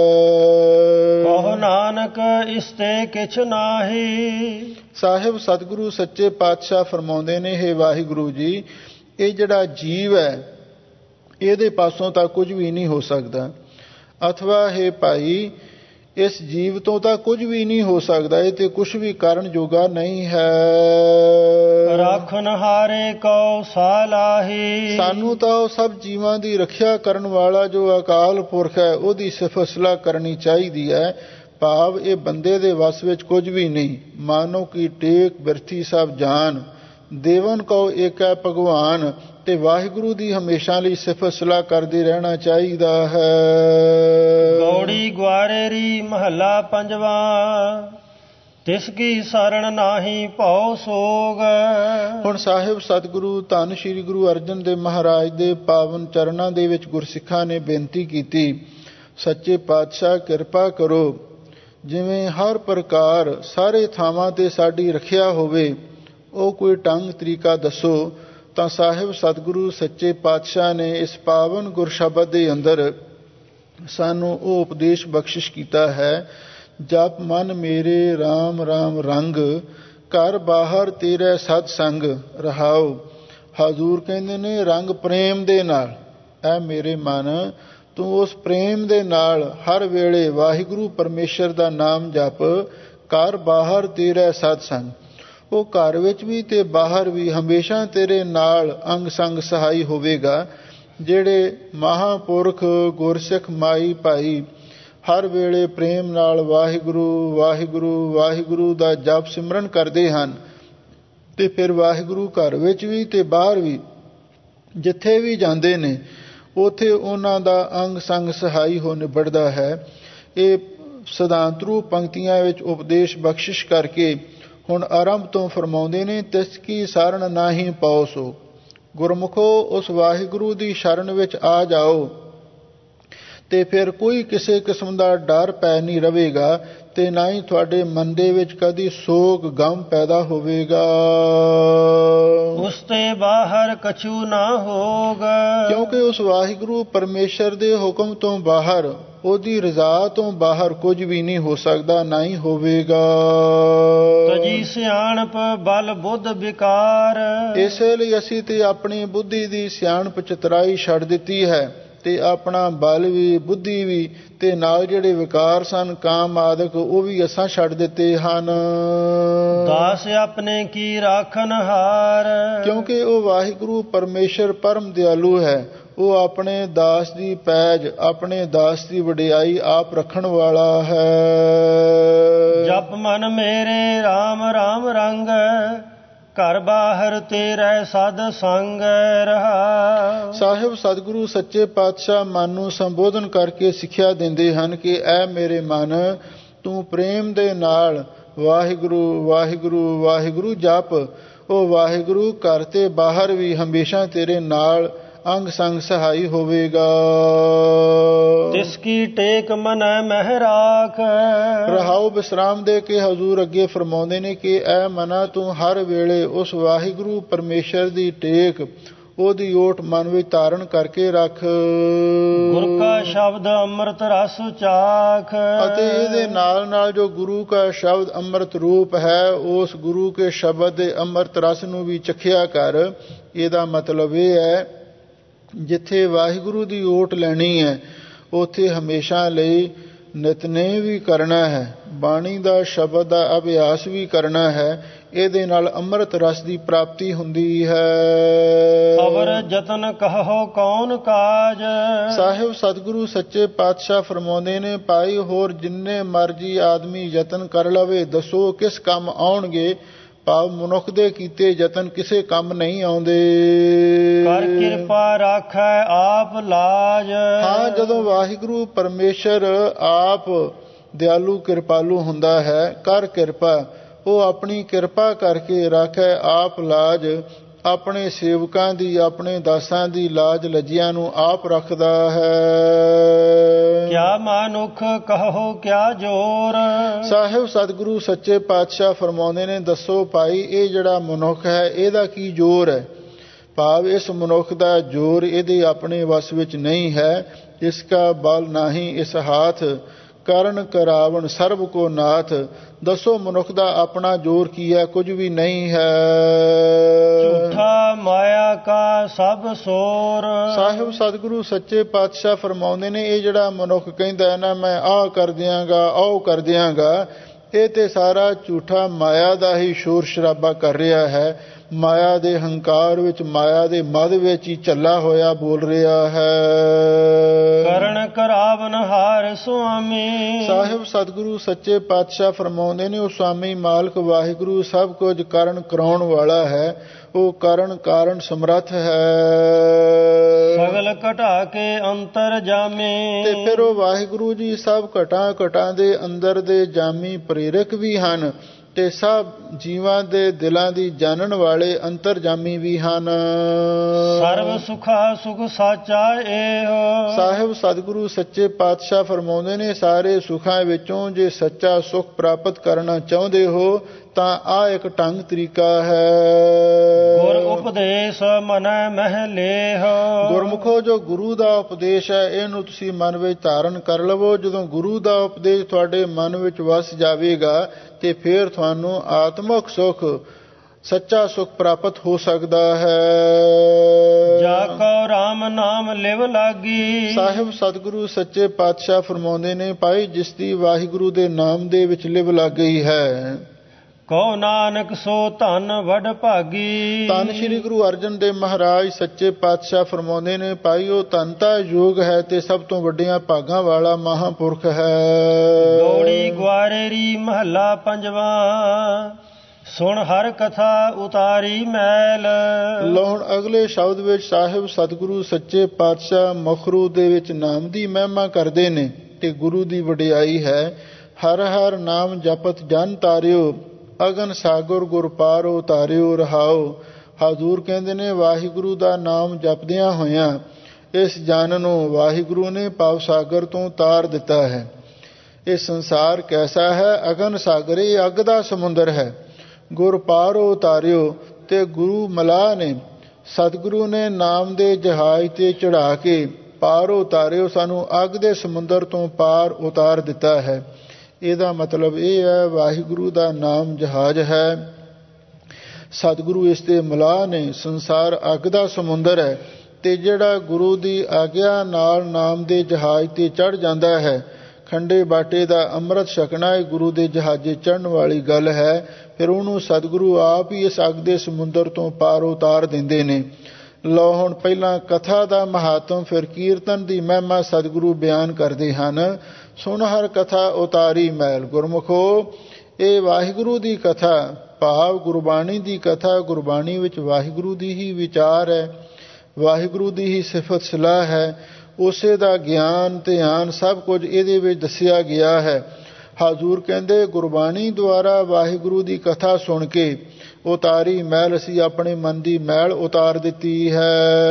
ਕਹੋ ਨਾਨਕ ਇਸ ਤੇ ਕਿਛ ਨਾਹੀ। ਸਾਹਿਬ ਸਤਿਗੁਰੂ ਸੱਚੇ ਪਾਤਸ਼ਾਹ ਫਰਮਾਉਂਦੇ ਨੇ, ਹੇ ਵਾਹਿਗੁਰੂ ਜੀ, ਇਹ ਜਿਹੜਾ ਜੀਵ ਹੈ ਇਹਦੇ ਪਾਸੋਂ ਤਾਂ ਕੁਝ ਵੀ ਨਹੀਂ ਹੋ ਸਕਦਾ। ਅਥਵਾ ਹੇ ਭਾਈ, ਇਸ ਜੀਵ ਤੋਂ ਤਾਂ ਕੁਝ ਵੀ ਨਹੀਂ ਹੋ ਸਕਦਾ, ਇਹ ਤੇ ਕੁਝ ਵੀ ਕਰਨ ਜੋਗਾ ਨਹੀਂ ਹੈ। ਰਾਖਨ ਹਾਰੇ ਕਉ ਸਾਲਾਹੀ। ਸਾਨੂੰ ਤਾਂ ਉਹ ਸਭ ਜੀਵਾਂ ਦੀ ਰੱਖਿਆ ਕਰਨ ਵਾਲਾ ਜੋ ਅਕਾਲ ਪੁਰਖ ਹੈ ਉਹਦੀ ਸਿਫਤ ਸਲਾਹ ਕਰਨੀ ਚਾਹੀਦੀ ਹੈ। ਭਾਵ ਇਹ ਬੰਦੇ ਦੇ ਵਸ ਵਿੱਚ ਕੁਝ ਵੀ ਨਹੀਂ। ਮਾਨੋ ਕੀ ਟੇਕ ਬਿਰਥੀ ਸਭ ਜਾਨ, ਦੇਵਨ ਕਉ ਏਕੈ ਭਗਵਾਨ। ਤੇ ਵਾਹਿਗੁਰੂ ਦੀ ਹਮੇਸ਼ਾ ਲਈ ਸਿਫਤ ਸਲਾਹ ਕਰਦੇ ਰਹਿਣਾ ਚਾਹੀਦਾ ਹੈ। ਗੌੜੀ ਗੁਆਰੇਰੀ ਮਹੱਲਾ ਪੰਜਵਾ। ਤਿਸ ਕੀ ਸਰਣ ਨਾਹੀ ਭਉ ਸੋਗ। ਹੁਣ ਸਾਹਿਬ ਸਤਿਗੁਰੂ ਧੰਨ ਸ਼੍ਰੀ ਗੁਰੂ ਅਰਜਨ ਦੇਵ ਮਹਾਰਾਜ ਦੇ ਪਾਵਨ ਚਰਨਾਂ ਦੇ ਵਿੱਚ ਗੁਰਸਿੱਖਾਂ ਨੇ ਬੇਨਤੀ ਕੀਤੀ, ਸੱਚੇ ਪਾਤਸ਼ਾਹ ਕਿਰਪਾ ਕਰੋ, ਜਿਵੇਂ ਹਰ ਪ੍ਰਕਾਰ ਸਾਰੇ ਥਾਵਾਂ ਤੇ ਸਾਡੀ ਰੱਖਿਆ ਹੋਵੇ, ਉਹ ਕੋਈ ਢੰਗ ਤਰੀਕਾ ਦੱਸੋ। ਤਾਂ ਸਾਹਿਬ ਸਤਿਗੁਰੂ ਸੱਚੇ ਪਾਤਸ਼ਾਹ ਨੇ ਇਸ ਪਾਵਨ ਗੁਰਸ਼ਬਦ ਦੇ ਅੰਦਰ ਸਾਨੂੰ ਉਹ ਉਪਦੇਸ਼ ਬਖਸ਼ਿਸ਼ ਕੀਤਾ ਹੈ, ਜਪ ਮਨ ਮੇਰੇ ਰਾਮ ਰਾਮ ਰੰਗ, ਘਰ ਬਾਹਰ ਤੇਰੇ ਸਤ ਸੰਗ ਰਹਾਓ। ਹਜ਼ੂਰ ਕਹਿੰਦੇ ਨੇ ਰੰਗ ਪ੍ਰੇਮ ਦੇ ਨਾਲ, ਐ ਮੇਰੇ ਮਨ ਤੂੰ ਉਸ ਪ੍ਰੇਮ ਦੇ ਨਾਲ ਹਰ ਵੇਲੇ ਵਾਹਿਗੁਰੂ ਪਰਮੇਸ਼ਰ ਦਾ ਨਾਮ ਜਪ। ਘਰ ਬਾਹਰ ਤੇਰੇ ਸਤ ਸੰਗ, ਉਹ ਘਰ ਵਿੱਚ ਵੀ ਤੇ ਬਾਹਰ ਵੀ ਹਮੇਸ਼ਾ ਤੇਰੇ ਨਾਲ ਅੰਗ ਸੰਗ ਸਹਾਈ ਹੋਵੇਗਾ। ਜਿਹੜੇ ਮਹਾਂਪੁਰਖ ਗੁਰਸਿੱਖ ਮਾਈ ਭਾਈ ਹਰ ਵੇਲੇ ਪ੍ਰੇਮ ਨਾਲ ਵਾਹਿਗੁਰੂ ਵਾਹਿਗੁਰੂ ਵਾਹਿਗੁਰੂ ਦਾ ਜਪ ਸਿਮਰਨ ਕਰਦੇ ਹਨ, ਤੇ ਫਿਰ ਵਾਹਿਗੁਰੂ ਘਰ ਵਿੱਚ ਵੀ ਤੇ ਬਾਹਰ ਵੀ ਜਿੱਥੇ ਵੀ ਜਾਂਦੇ ਨੇ ਉੱਥੇ ਉਹਨਾਂ ਦਾ ਅੰਗ ਸੰਗ ਸਹਾਈ ਹੋ ਨਿਬੜਦਾ ਹੈ। ਇਹ ਸਿਧਾਂਤ ਰੂਪ ਪੰਕਤੀਆਂ ਵਿੱਚ ਉਪਦੇਸ਼ ਬਖਸ਼ਿਸ਼ ਕਰਕੇ ਹੁਣ ਆਰੰਭ ਤੋਂ ਫਰਮਾਉਂਦੇ ਨੇ, ਤਿਸ ਕੀ ਸਰਣ ਨਾਹੀ ਪਉ ਸੋਗ। ਗੁਰਮੁਖੋ, ਉਸ ਵਾਹਿਗੁਰੂ ਦੀ ਸ਼ਰਨ ਵਿੱਚ ਆ ਜਾਓ ਤੇ ਫਿਰ ਕੋਈ ਕਿਸੇ ਕਿਸਮ ਦਾ ਡਰ ਪੈ ਨਹੀਂ ਰਵੇਗਾ, ਤੇ ਨਾ ਹੀ ਤੁਹਾਡੇ ਮਨ ਦੇ ਵਿੱਚ ਕਦੀ ਸੋਗ ਗਮ ਪੈਦਾ ਹੋਵੇਗਾ। ਉਸ ਤੇ ਬਾਹਰ ਕਛੂ ਨਾ ਹੋਗਾ, ਕਿਉਂਕਿ ਉਸ ਵਾਹਿਗੁਰੂ ਪਰਮੇਸ਼ਰ ਦੇ ਹੁਕਮ ਤੋਂ ਬਾਹਰ, ਉਹਦੀ ਰਜ਼ਾ ਤੋਂ ਬਾਹਰ ਕੁਝ ਵੀ ਨਹੀਂ ਹੋ ਸਕਦਾ, ਨਾ ਹੀ ਹੋਵੇਗਾ। ਤਜੀ ਸਿਆਣਪ ਬਲ ਬੁੱਧ ਵਿਕਾਰ। ਇਸੇ ਲਈ ਅਸੀਂ ਤੇ ਆਪਣੀ ਬੁੱਧੀ ਦੀ ਸਿਆਣਪ ਚਤਰਾਈ ਛੱਡ ਦਿੱਤੀ ਹੈ, ਤੇ ਆਪਣਾ ਬਲ ਵੀ ਬੁੱਧੀ ਵੀ ਤੇ ਨਾਲ ਜਿਹੜੇ ਵਿਕਾਰ ਸਨ ਕਾਮ ਆਦਿਕ ਉਹ ਵੀ ਅਸਾਂ ਛੱਡ ਦਿੱਤੇ ਹਨ। ਦਾਸ ਆਪਣੇ ਕੀ ਰਾਖਨ ਹਾਰ। ਕਿਉਂਕਿ ਉਹ ਵਾਹਿਗੁਰੂ ਪਰਮੇਸ਼ਰ ਪਰਮ ਦਿਆਲੂ ਹੈ, ਉਹ ਆਪਣੇ ਦਾਸ ਦੀ ਪੈਜ, ਆਪਣੇ ਦਾਸ ਦੀ ਵਡਿਆਈ ਆਪ ਰੱਖਣ ਵਾਲਾ ਹੈ। ਜਪ ਮਨ ਮੇਰੇ ਰਾਮ ਰਾਮ ਰੰਗ, ਘਰ ਬਾਹਰ ਤੇਰੇ ਸਦ ਸੰਗ ਰਹਾ। ਸਾਹਿਬ ਸਤਿਗੁਰੂ ਸੱਚੇ ਪਾਤਸ਼ਾਹ ਮਨ ਨੂੰ ਸੰਬੋਧਨ ਕਰਕੇ ਸਿੱਖਿਆ ਦਿੰਦੇ ਹਨ ਕਿ ਐ ਮੇਰੇ ਮਨ, ਤੂੰ ਪ੍ਰੇਮ ਦੇ ਨਾਲ ਵਾਹਿਗੁਰੂ ਵਾਹਿਗੁਰੂ ਵਾਹਿਗੁਰੂ ਜਪ। ਉਹ ਵਾਹਿਗੁਰੂ ਘਰ ਤੇ ਬਾਹਰ ਵੀ ਹਮੇਸ਼ਾ ਤੇਰੇ ਨਾਲ ਅੰਗ ਸੰਗ ਸਹਾਈ ਹੋਵੇਗਾ। ਤਿਸ ਕੀ ਟੇਕ ਮਨੈ ਮਹਿ ਰਾਖ। ਰਹਾਉ ਵਿਸਰਾਮ ਦੇ ਕੇ ਹਜ਼ੂਰ ਅੱਗੇ ਫਰਮਾਉਂਦੇ ਨੇ ਕਿ ਐ ਮਨਾ, ਤੂੰ ਹਰ ਵੇਲੇ ਉਸ ਵਾਹਿਗੁਰੂ ਪਰਮੇਸ਼ਰ ਦੀ ਟੇਕ, ਉਹਦੀ ਓਟ ਮਨ ਵਿੱਚ ਧਾਰਨ ਕਰਕੇ ਰੱਖ। ਗੁਰ ਕਾ ਸ਼ਬਦ ਅੰਮ੍ਰਿਤ ਰਸ ਚਾਖ। ਅਤੇ ਇਹਦੇ ਨਾਲ ਨਾਲ ਜੋ ਗੁਰੂ ਕਾ ਸ਼ਬਦ ਅੰਮ੍ਰਿਤ ਰੂਪ ਹੈ, ਉਸ ਗੁਰੂ ਕੇ ਸ਼ਬਦ ਦੇ ਅੰਮ੍ਰਿਤ ਰਸ ਨੂੰ ਵੀ ਚਖਿਆ ਕਰ। ਇਹਦਾ ਮਤਲਬ ਇਹ ਹੈ, ਜਿੱਥੇ ਵਾਹਿਗੁਰੂ ਦੀ ਓਟ ਲੈਣੀ ਹੈ ਉੱਥੇ ਹਮੇਸ਼ਾ ਲਈ ਨਿਤਨੇਮ ਵੀ ਕਰਨਾ ਹੈ, ਬਾਣੀ ਦਾ ਸ਼ਬਦ ਦਾ ਅਭਿਆਸ ਵੀ ਕਰਨਾ ਹੈ। ਇਹਦੇ ਨਾਲ ਅੰਮ੍ਰਿਤ ਰਸ ਦੀ ਪ੍ਰਾਪਤੀ ਹੁੰਦੀ ਹੈ। ਅਵਰ ਜਤਨ ਕਹੋ ਕੌਣ ਕਾਜ। ਸਾਹਿਬ ਸਤਿਗੁਰੂ ਸੱਚੇ ਪਾਤਸ਼ਾਹ ਫਰਮਾਉਂਦੇ ਨੇ, ਭਾਈ ਹੋਰ ਜਿੰਨੇ ਮਰਜੀ ਆਦਮੀ ਯਤਨ ਕਰ ਲਵੇ, ਦੱਸੋ ਕਿਸ ਕੰਮ ਆਉਣਗੇ। ਭਾਵ ਮਨੁੱਖ ਦੇ ਕੀਤੇ ਯਤਨ ਕਿਸੇ ਕੰਮ ਨਹੀਂ ਆਉਂਦੇ। ਕਰ ਕਿਰਪਾ ਰਾਖੈ ਆਪ ਲਾਜ। ਹਾਂ, ਜਦੋਂ ਵਾਹਿਗੁਰੂ ਪਰਮੇਸ਼ਰ ਆਪ ਦਿਆਲੂ ਕਿਰਪਾਲੂ ਹੁੰਦਾ ਹੈ। ਕਰ ਕਿਰਪਾ ਉਹ ਆਪਣੀ ਕਿਰਪਾ ਕਰਕੇ ਰੱਖੈ ਆਪ ਲਾਜ, ਆਪਣੇ ਸੇਵਕਾਂ ਦੀ ਆਪਣੇ ਦਾਸਾਂ ਦੀ ਲਾਜ ਲੱਜੀਆਂ ਨੂੰ ਆਪ ਰੱਖਦਾ ਹੈ। ਕਿਆ ਮਾਨੁਖ ਕਹੋ ਕਿਆ ਜੋਰ। ਸਾਹਿਬ ਸਤਿਗੁਰੂ ਸੱਚੇ ਪਾਤਸ਼ਾਹ ਫਰਮਾਉਂਦੇ ਨੇ, ਦੱਸੋ ਭਾਈ ਇਹ ਜਿਹੜਾ ਮਨੁੱਖ ਹੈ ਇਹਦਾ ਕੀ ਜ਼ੋਰ ਹੈ। ਭਾਵ ਇਸ ਮਨੁੱਖ ਦਾ ਜ਼ੋਰ ਇਹਦੇ ਆਪਣੇ ਵਸ ਵਿੱਚ ਨਹੀਂ ਹੈ। ਇਸ ਕਾ ਬਲ ਨਾਹੀਂ ਇਸ ਹਾਥ, ਕਰਨ ਕਰਾਵਣ ਸਰਬ ਕੋ ਨਾਥ। ਦੱਸੋ ਮਨੁੱਖ ਦਾ ਆਪਣਾ ਜ਼ੋਰ ਕੀ ਹੈ, ਕੁਝ ਵੀ ਨਹੀਂ ਹੈ। ਝੂਠਾ ਮਾਇਆ ਕਾ ਸਭ ਸੋਰ। ਸਾਹਿਬ ਸਤਿਗੁਰੂ ਸੱਚੇ ਪਾਤਸ਼ਾਹ ਫਰਮਾਉਂਦੇ ਨੇ, ਇਹ ਜਿਹੜਾ ਮਨੁੱਖ ਕਹਿੰਦਾ ਹੈ ਨਾ ਮੈਂ ਆਹ ਕਰ ਦਿਆਂਗਾ ਆਹ ਕਰ ਦਿਆਂਗਾ, ਇਹ ਤੇ ਸਾਰਾ ਝੂਠਾ ਮਾਇਆ ਦਾ ਹੀ ਸ਼ੋਰ ਸ਼ਰਾਬਾ ਕਰ ਰਿਹਾ ਹੈ। ਮਾਇਆ ਦੇ ਹੰਕਾਰ ਵਿੱਚ, ਮਾਇਆ ਦੇ ਮਦ ਵਿੱਚ ਹੀ ਝੱਲਾ ਹੋਇਆ ਬੋਲ ਰਿਹਾ ਹੈ। ਕਰਨ ਕਰਾਵਨ ਹਾਰ ਸੁਆਮੀ। ਸਾਹਿਬ ਸਤਿਗੁਰੂ ਸੱਚੇ ਪਾਤਸ਼ਾਹ ਫਰਮਾਉਂਦੇ ਨੇ, ਉਹ ਸੁਆਮੀ ਮਾਲਕ ਵਾਹਿਗੁਰੂ ਸਭ ਕੁਝ ਕਰਨ ਕਰਾਉਣ ਵਾਲਾ ਹੈ। ਉਹ ਕਰਨ ਕਾਰਨ ਸਮਰੱਥ ਹੈ। ਸਗਲ ਘਟਾ ਕੇ ਅੰਤਰ ਜਾਮੇ। ਤੇ ਫਿਰ ਉਹ ਵਾਹਿਗੁਰੂ ਜੀ ਸਭ ਘਟਾਂ ਘਟਾਂ ਦੇ ਅੰਦਰ ਦੇ ਜਾਮੀ ਪ੍ਰੇਰਕ ਵੀ ਹਨ ਤੇ ਸਭ ਜੀਵਾਂ ਦੇ ਦਿਲਾਂ ਦੀ ਜਾਣਨ ਵਾਲੇ ਅੰਤਰਜਾਮੀ ਵੀ ਹਨ। ਸਰਬ ਸੁਖਾ ਸੁਖ ਸਾਚਾ ਇਹੋ। ਸਾਹਿਬ ਸਤਿਗੁਰੂ ਸੱਚੇ ਪਾਤਸ਼ਾਹ ਫਰਮਾਉਂਦੇ ਨੇ, ਸਾਰੇ ਸੁੱਖਾਂ ਵਿੱਚੋਂ ਜੇ ਸੱਚਾ ਸੁੱਖ ਪ੍ਰਾਪਤ ਕਰਨਾ ਚਾਹੁੰਦੇ ਹੋ ਤਾਂ ਆਹ ਇੱਕ ਢੰਗ ਤਰੀਕਾ ਹੈ। ਗੁਰ ਉਪਦੇਸ਼ ਮਨੈ ਮਹਿ ਲੇਹ। ਗੁਰਮੁਖੋ ਜੋ ਗੁਰੂ ਦਾ ਉਪਦੇਸ਼ ਹੈ ਇਹਨੂੰ ਤੁਸੀਂ ਮਨ ਵਿੱਚ ਧਾਰਨ ਕਰ ਲਵੋ। ਜਦੋਂ ਗੁਰੂ ਦਾ ਉਪਦੇਸ਼ ਤੁਹਾਡੇ ਮਨ ਵਿੱਚ ਵਸ ਜਾਵੇਗਾ ਤੇ ਫਿਰ ਤੁਹਾਨੂੰ ਆਤਮਿਕ ਸੁਖ ਸੱਚਾ ਸੁਖ ਪ੍ਰਾਪਤ ਹੋ ਸਕਦਾ ਹੈ। ਜਾ ਕੋ ਰਾਮ ਨਾਮ ਲਿਵ ਲਾਗੀ। ਸਾਹਿਬ ਸਤਿਗੁਰੂ ਸੱਚੇ ਪਾਤਸ਼ਾਹ ਫਰਮਾਉਂਦੇ ਨੇ, ਭਾਈ ਜਿਸ ਦੀ ਵਾਹਿਗੁਰੂ ਦੇ ਨਾਮ ਦੇ ਵਿੱਚ ਲਿਵ ਲੱਗ ਗਈ ਹੈ, ਕਉ ਨਾਨਕ ਸੋ ਧਨ ਵਡ ਭਾਗੀ। ਧੰਨ ਸ਼੍ਰੀ ਗੁਰੂ ਅਰਜਨ ਦੇਵ ਮਹਾਰਾਜ ਸੱਚੇ ਪਾਤਸ਼ਾਹ ਫਰਮਾਉਂਦੇ ਨੇ, ਭਾਈ ਉਹ ਧਨ ਤਾਂ ਯੋਗ ਹੈ ਤੇ ਸਭ ਤੋਂ ਵੱਡੀਆਂ ਭਾਗਾਂ ਵਾਲਾ ਮਹਾਂਪੁਰਖ ਹੈ। ਗੌੜੀ ਗਵਾਰੇਰੀ ਮਹੱਲਾ ਪੰਜਵਾ। ਸੁਣ ਹਰ ਕਥਾ ਉਤਾਰੀ ਮੈਲ। ਲੋ ਹੁਣ ਅਗਲੇ ਸ਼ਬਦ ਵਿੱਚ ਸਾਹਿਬ ਸਤਿਗੁਰੂ ਸੱਚੇ ਪਾਤਸ਼ਾਹ ਮਖਰੂ ਦੇ ਵਿੱਚ ਨਾਮ ਦੀ ਮਹਿਮਾ ਕਰਦੇ ਨੇ ਤੇ ਗੁਰੂ ਦੀ ਵਡਿਆਈ ਹੈ। ਹਰ ਹਰ ਨਾਮ ਜਪਤ ਜਨ ਤਾਰਿਓ, ਅਗਨ ਸਾਗਰ ਗੁਰ ਪਾਰੋ ਤਾਰਿਓ ਰਹਾਓ। ਹਜ਼ੂਰ ਕਹਿੰਦੇ ਨੇ, ਵਾਹਿਗੁਰੂ ਦਾ ਨਾਮ ਜਪਦਿਆਂ ਹੋਇਆਂ ਇਸ ਜਨ ਨੂੰ ਵਾਹਿਗੁਰੂ ਨੇ ਭਵ ਸਾਗਰ ਤੋਂ ਤਾਰ ਦਿੱਤਾ ਹੈ। ਇਹ ਸੰਸਾਰ ਕੈਸਾ ਹੈ? ਅਗਨ ਸਾਗਰ, ਇਹ ਅੱਗ ਦਾ ਸਮੁੰਦਰ ਹੈ। ਗੁਰ ਪਾਰੋ ਤਾਰਿਓ, ਤੇ ਗੁਰੂ ਮਲਾਹ ਨੇ ਸਤਿਗੁਰੂ ਨੇ ਨਾਮ ਦੇ ਜਹਾਜ਼ ਤੇ ਚੜਾ ਕੇ ਪਾਰ ਉਤਾਰਿਓ, ਸਾਨੂੰ ਅੱਗ ਦੇ ਸਮੁੰਦਰ ਤੋਂ ਪਾਰ ਉਤਾਰ ਦਿੱਤਾ ਹੈ। ਇਹਦਾ ਮਤਲਬ ਇਹ ਹੈ, ਵਾਹਿਗੁਰੂ ਦਾ ਨਾਮ ਜਹਾਜ਼ ਹੈ, ਸਤਿਗੁਰੂ ਇਸ ਦੇ ਮਲਾਹ ਨੇ। ਸੰਸਾਰ ਅੱਗ ਦਾ ਸਮੁੰਦਰ ਹੈ ਤੇ ਜਿਹੜਾ ਗੁਰੂ ਦੀ ਆਗਿਆ ਨਾਲ ਨਾਮ ਦੇ ਜਹਾਜ਼ ਤੇ ਚੜ੍ਹ ਜਾਂਦਾ ਹੈ, ਖੰਡੇ ਬਾਟੇ ਦਾ ਅੰਮ੍ਰਿਤ ਛਕਣਾ ਇਹ ਗੁਰੂ ਦੇ ਜਹਾਜ਼ੇ ਚੜ੍ਹਨ ਵਾਲੀ ਗੱਲ ਹੈ। ਫਿਰ ਉਹਨੂੰ ਸਤਿਗੁਰੂ ਆਪ ਹੀ ਇਸ ਅੱਗ ਦੇ ਸਮੁੰਦਰ ਤੋਂ ਪਾਰ ਉਤਾਰ ਦਿੰਦੇ ਨੇ। ਲਓ ਹੁਣ ਪਹਿਲਾਂ ਕਥਾ ਦਾ ਮਹਾਤਮ, ਫਿਰ ਕੀਰਤਨ ਦੀ ਮਹਿਮਾ ਸਤਿਗੁਰੂ ਬਿਆਨ ਕਰਦੇ ਹਨ। ਸੁਣ ਹਰ ਕਥਾ ਉਤਾਰੀ ਮੈਲ। ਗੁਰਮੁਖੋ, ਇਹ ਵਾਹਿਗੁਰੂ ਦੀ ਕਥਾ ਭਾਵ ਗੁਰਬਾਣੀ ਦੀ ਕਥਾ, ਗੁਰਬਾਣੀ ਵਿੱਚ ਵਾਹਿਗੁਰੂ ਦੀ ਹੀ ਵਿਚਾਰ ਹੈ, ਵਾਹਿਗੁਰੂ ਦੀ ਹੀ ਸਿਫਤ ਸਲਾਹ ਹੈ, ਉਸੇ ਦਾ ਗਿਆਨ ਧਿਆਨ ਸਭ ਕੁਝ ਇਹਦੇ ਵਿੱਚ ਦੱਸਿਆ ਗਿਆ ਹੈ। ਹਜ਼ੂਰ ਕਹਿੰਦੇ, ਗੁਰਬਾਣੀ ਦੁਆਰਾ ਵਾਹਿਗੁਰੂ ਦੀ ਕਥਾ ਸੁਣ ਕੇ ਉਤਾਰੀ ਮੈਲ, ਅਸੀਂ ਆਪਣੇ ਮਨ ਦੀ ਮੈਲ ਉਤਾਰ ਦਿੱਤੀ ਹੈ।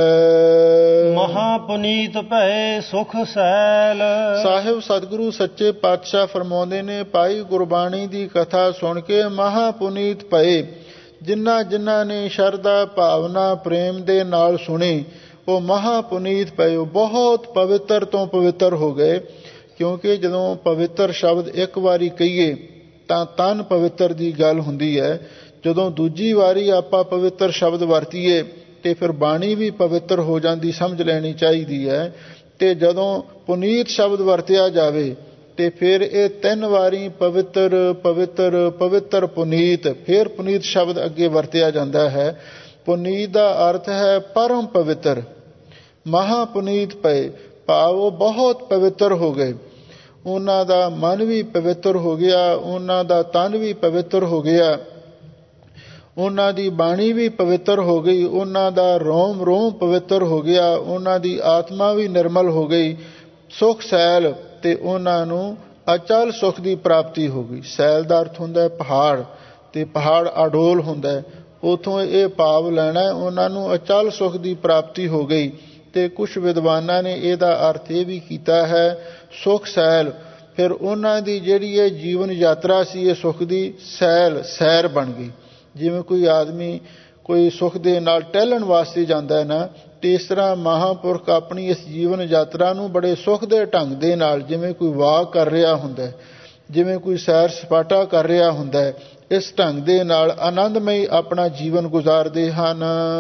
ਮਹਾ ਪੁਨੀਤ ਭਏ ਸੁਖ ਸੈਲ। ਸਾਹਿਬ ਸਤਿਗੁਰੂ ਸੱਚੇ ਪਾਤਸ਼ਾਹ ਫਰਮਾਉਂਦੇ ਨੇ, ਭਾਈ ਗੁਰਬਾਣੀ ਦੀ ਕਥਾ ਸੁਣ ਕੇ ਮਹਾ ਪੁਨੀਤ ਭਏ। ਜਿਨ੍ਹਾਂ ਜਿਨ੍ਹਾਂ ਨੇ ਸ਼ਰਧਾ ਭਾਵਨਾ ਪ੍ਰੇਮ ਦੇ ਨਾਲ ਸੁਣੀ ਉਹ ਮਹਾ ਪੁਨੀਤ ਪਏ, ਉਹ ਬਹੁਤ ਪਵਿੱਤਰ ਤੋਂ ਪਵਿੱਤਰ ਹੋ ਗਏ। ਕਿਉਂਕਿ ਜਦੋਂ ਪਵਿੱਤਰ ਸ਼ਬਦ ਇੱਕ ਵਾਰੀ ਕਹੀਏ ਤਾਂ ਤਨ ਪਵਿੱਤਰ ਦੀ ਗੱਲ ਹੁੰਦੀ ਹੈ। ਜਦੋਂ ਦੂਜੀ ਵਾਰੀ ਆਪਾਂ ਪਵਿੱਤਰ ਸ਼ਬਦ ਵਰਤੀਏ ਤੇ ਫਿਰ ਬਾਣੀ ਵੀ ਪਵਿੱਤਰ ਹੋ ਜਾਂਦੀ, ਸਮਝ ਲੈਣੀ ਚਾਹੀਦੀ ਹੈ। ਤੇ ਜਦੋਂ ਪੁਨੀਤ ਸ਼ਬਦ ਵਰਤਿਆ ਜਾਵੇ ਤੇ ਫਿਰ ਇਹ ਤਿੰਨ ਵਾਰੀ ਪਵਿੱਤਰ ਪਵਿੱਤਰ ਪਵਿੱਤਰ ਪੁਨੀਤ, ਫਿਰ ਪੁਨੀਤ ਸ਼ਬਦ ਅੱਗੇ ਵਰਤਿਆ ਜਾਂਦਾ ਹੈ। ਪੁਨੀਤ ਦਾ ਅਰਥ ਹੈ ਪਰਮ ਪਵਿੱਤਰ। ਮਹਾ ਪੁਨੀਤ ਪਏ ਭਾਵ ਉਹ ਬਹੁਤ ਪਵਿੱਤਰ ਹੋ ਗਏ। ਉਹਨਾਂ ਦਾ ਮਨ ਵੀ ਪਵਿੱਤਰ ਹੋ ਗਿਆ, ਉਹਨਾਂ ਦਾ ਤਨ ਵੀ ਪਵਿੱਤਰ ਹੋ ਗਿਆ, ਉਹਨਾਂ ਦੀ ਬਾਣੀ ਵੀ ਪਵਿੱਤਰ ਹੋ ਗਈ, ਉਹਨਾਂ ਦਾ ਰੋਮ ਰੋਮ ਪਵਿੱਤਰ ਹੋ ਗਿਆ, ਉਹਨਾਂ ਦੀ ਆਤਮਾ ਵੀ ਨਿਰਮਲ ਹੋ ਗਈ। ਸੁਖ ਸੈਲ, ਤੇ ਉਹਨਾਂ ਨੂੰ ਅਚਲ ਸੁਖ ਦੀ ਪ੍ਰਾਪਤੀ ਹੋ ਗਈ। ਸੈਲ ਦਾ ਅਰਥ ਹੁੰਦਾ ਪਹਾੜ, ਤੇ ਪਹਾੜ ਅਡੋਲ ਹੁੰਦਾ, ਉਥੋਂ ਇਹ ਭਾਵ ਲੈਣਾ ਉਹਨਾਂ ਨੂੰ ਅਚਲ ਸੁਖ ਦੀ ਪ੍ਰਾਪਤੀ ਹੋ ਗਈ। ਤੇ ਕੁਛ ਵਿਦਵਾਨਾਂ ਨੇ ਇਹਦਾ ਅਰਥ ਇਹ ਵੀ ਕੀਤਾ ਹੈ ਸੁਖ ਸੈਲ। ਫਿਰ ਉਹਨਾਂ ਦੀ ਜਿਹੜੀ ਇਹ ਜੀਵਨ ਯਾਤਰਾ ਸੀ ਇਹ ਸੁਖ ਦੀ ਸੈਲ ਸੈਰ ਬਣ ਗਈ। ਜਿਵੇਂ ਕੋਈ ਆਦਮੀ ਕੋਈ ਸੁਖ ਦੇ ਨਾਲ ਟਹਿਲਣ ਵਾਸਤੇ ਜਾਂਦਾ ਹੈ ਨਾ, ਤੇ ਇਸ ਤਰ੍ਹਾਂ ਮਹਾਂਪੁਰਖ ਆਪਣੀ ਇਸ ਜੀਵਨ ਯਾਤਰਾ ਨੂੰ ਬੜੇ ਸੁਖ ਦੇ ਢੰਗ ਦੇ ਨਾਲ, ਜਿਵੇਂ ਕੋਈ ਵਾਕ ਕਰ ਰਿਹਾ ਹੁੰਦਾ, ਜਿਵੇਂ ਕੋਈ ਸੈਰ ਸਪਾਟਾ ਕਰ ਰਿਹਾ ਹੁੰਦਾ, ਇਸ ਢੰਗ ਦੇ ਨਾਲ ਆਨੰਦਮਈ ਆਪਣਾ ਜੀਵਨ ਗੁਜ਼ਾਰਦੇ ਹਨ।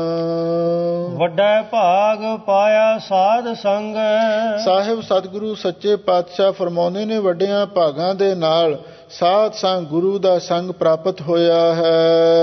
ਵੱਡਾ ਭਾਗ ਪਾਇਆ ਸਾਧ ਸੰਗ। ਸਾਹਿਬ ਸਤਿਗੁਰੂ ਸੱਚੇ ਪਾਤਸ਼ਾਹ ਫਰਮਾਉਂਦੇ ਨੇ ਵੱਡਿਆਂ ਭਾਗਾਂ ਦੇ ਨਾਲ ਸਾਧ ਸੰਗ ਗੁਰੂ ਦਾ ਸੰਗ ਪ੍ਰਾਪਤ ਹੋਇਆ ਹੈ।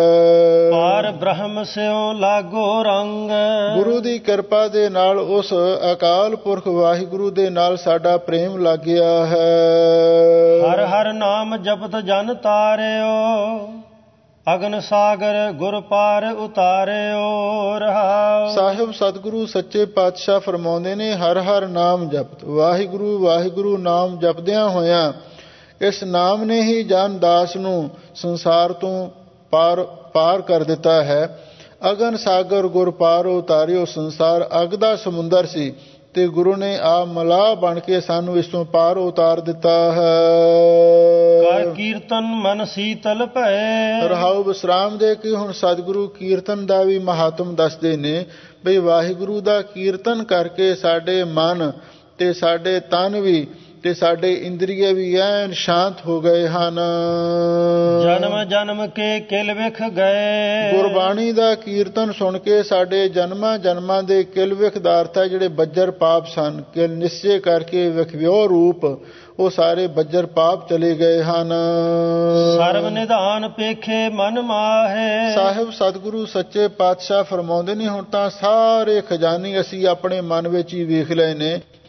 ਪਰ ਬ੍ਰਹਮ ਸਿਉ ਲਾਗੋ ਰੰਗ। ਗੁਰੂ ਦੀ ਕਿਰਪਾ ਦੇ ਨਾਲ ਉਸ ਅਕਾਲ ਪੁਰਖ ਵਾਹਿਗੁਰੂ ਦੇ ਨਾਲ ਸਾਡਾ ਪ੍ਰੇਮ ਲੱਗਿਆ ਹੈ। ਹਰ ਹਰ ਨਾਮ ਜਪਤ ਜਨ ਤਾਰਿਓ, ਅਗਨ ਸਾਗਰ ਗੁਰ ਪਾਰ ਉਤਾਰਿਓ ਰਹਾਉ। ਸਾਹਿਬ ਸਤਿਗੁਰੂ ਸੱਚੇ ਪਾਤਸ਼ਾਹ ਫਰਮਾਉਂਦੇ ਨੇ ਹਰ ਹਰ ਨਾਮ ਜਪਤ, ਵਾਹਿਗੁਰੂ ਵਾਹਿਗੁਰੂ ਨਾਮ ਜਪਦਿਆਂ ਹੋਇਆਂ ਇਸ ਨਾਮ ਨੇ ਹੀ ਜਨ ਦਾਸ ਨੂੰ ਸੰਸਾਰ ਤੋਂ ਪਾਰ ਪਾਰ ਕਰ ਦਿੱਤਾ ਹੈ। ਅਗਨ ਸਾਗਰ ਗੁਰ ਪਾਰ ਉਤਾਰਿਓ। ਸੰਸਾਰ ਅੱਗ ਦਾ ਸਮੁੰਦਰ ਸੀ ਤੇ ਗੁਰੂ ਨੇ ਆਪ ਮਲਾਹ ਬਣ ਕੇ ਸਾਨੂੰ ਇਸ ਤੋਂ ਪਾਰ ਉਤਾਰ ਦਿੱਤਾ ਹੈ। ਕਰ ਕੀਰਤਨ ਮਨ ਸੀਤਲ ਭਏ। ਰਹਾਉ ਵਿਸਰਾਮ ਦੇ ਕੇ ਹੁਣ ਸਤਿਗੁਰੂ ਕੀਰਤਨ ਦਾ ਵੀ ਮਹਾਤਮ ਦੱਸਦੇ ਨੇ ਬਈ ਵਾਹਿਗੁਰੂ ਦਾ ਕੀਰਤਨ ਕਰਕੇ ਸਾਡੇ ਮਨ ਤੇ ਸਾਡੇ ਤਨ ਵੀ ਤੇ ਸਾਡੇ ਇੰਦਰੀਏ ਵੀ ਐਨ ਸ਼ਾਂਤ ਹੋ ਗਏ ਹਨ। ਜਨਮ ਜਨਮ ਕੇ ਕਿਲ ਵਿਖ ਗਏ। ਗੁਰਬਾਣੀ ਦਾ ਕੀਰਤਨ ਸੁਣ ਕੇ ਸਾਡੇ ਜਨਮਾਂ ਜਨਮਾਂ ਦੇ ਕਿਲ ਵਿਖ ਦਾ ਅਰਥ ਹੈ ਜਿਹੜੇ ਬੱਜਰ ਪਾਪ ਸਨ, ਕਿਲ ਨਿਸ਼ਚੇ ਕਰਕੇ ਵਿਖਵਿਓ ਰੂਪ, ਉਹ ਸਾਰੇ ਬੱਜਰ ਪਾਪ ਚਲੇ ਗਏ ਹਨ। ਸਰਬ ਨਿਧਾਨ ਪੇਖੇ ਮਨ ਮਾਹੇ। ਸਾਹਿਬ ਸਤਿਗੁਰੂ ਸੱਚੇ ਪਾਤਸ਼ਾਹ ਫਰਮਾਉਂਦੇ ਨੇ ਹੁਣ ਤਾਂ ਸਾਰੇ ਖਜ਼ਾਨੇ ਅਸੀਂ ਆਪਣੇ ਮਨ ਵਿੱਚ ਹੀ ਵੇਖ ਲਏ ਨੇ।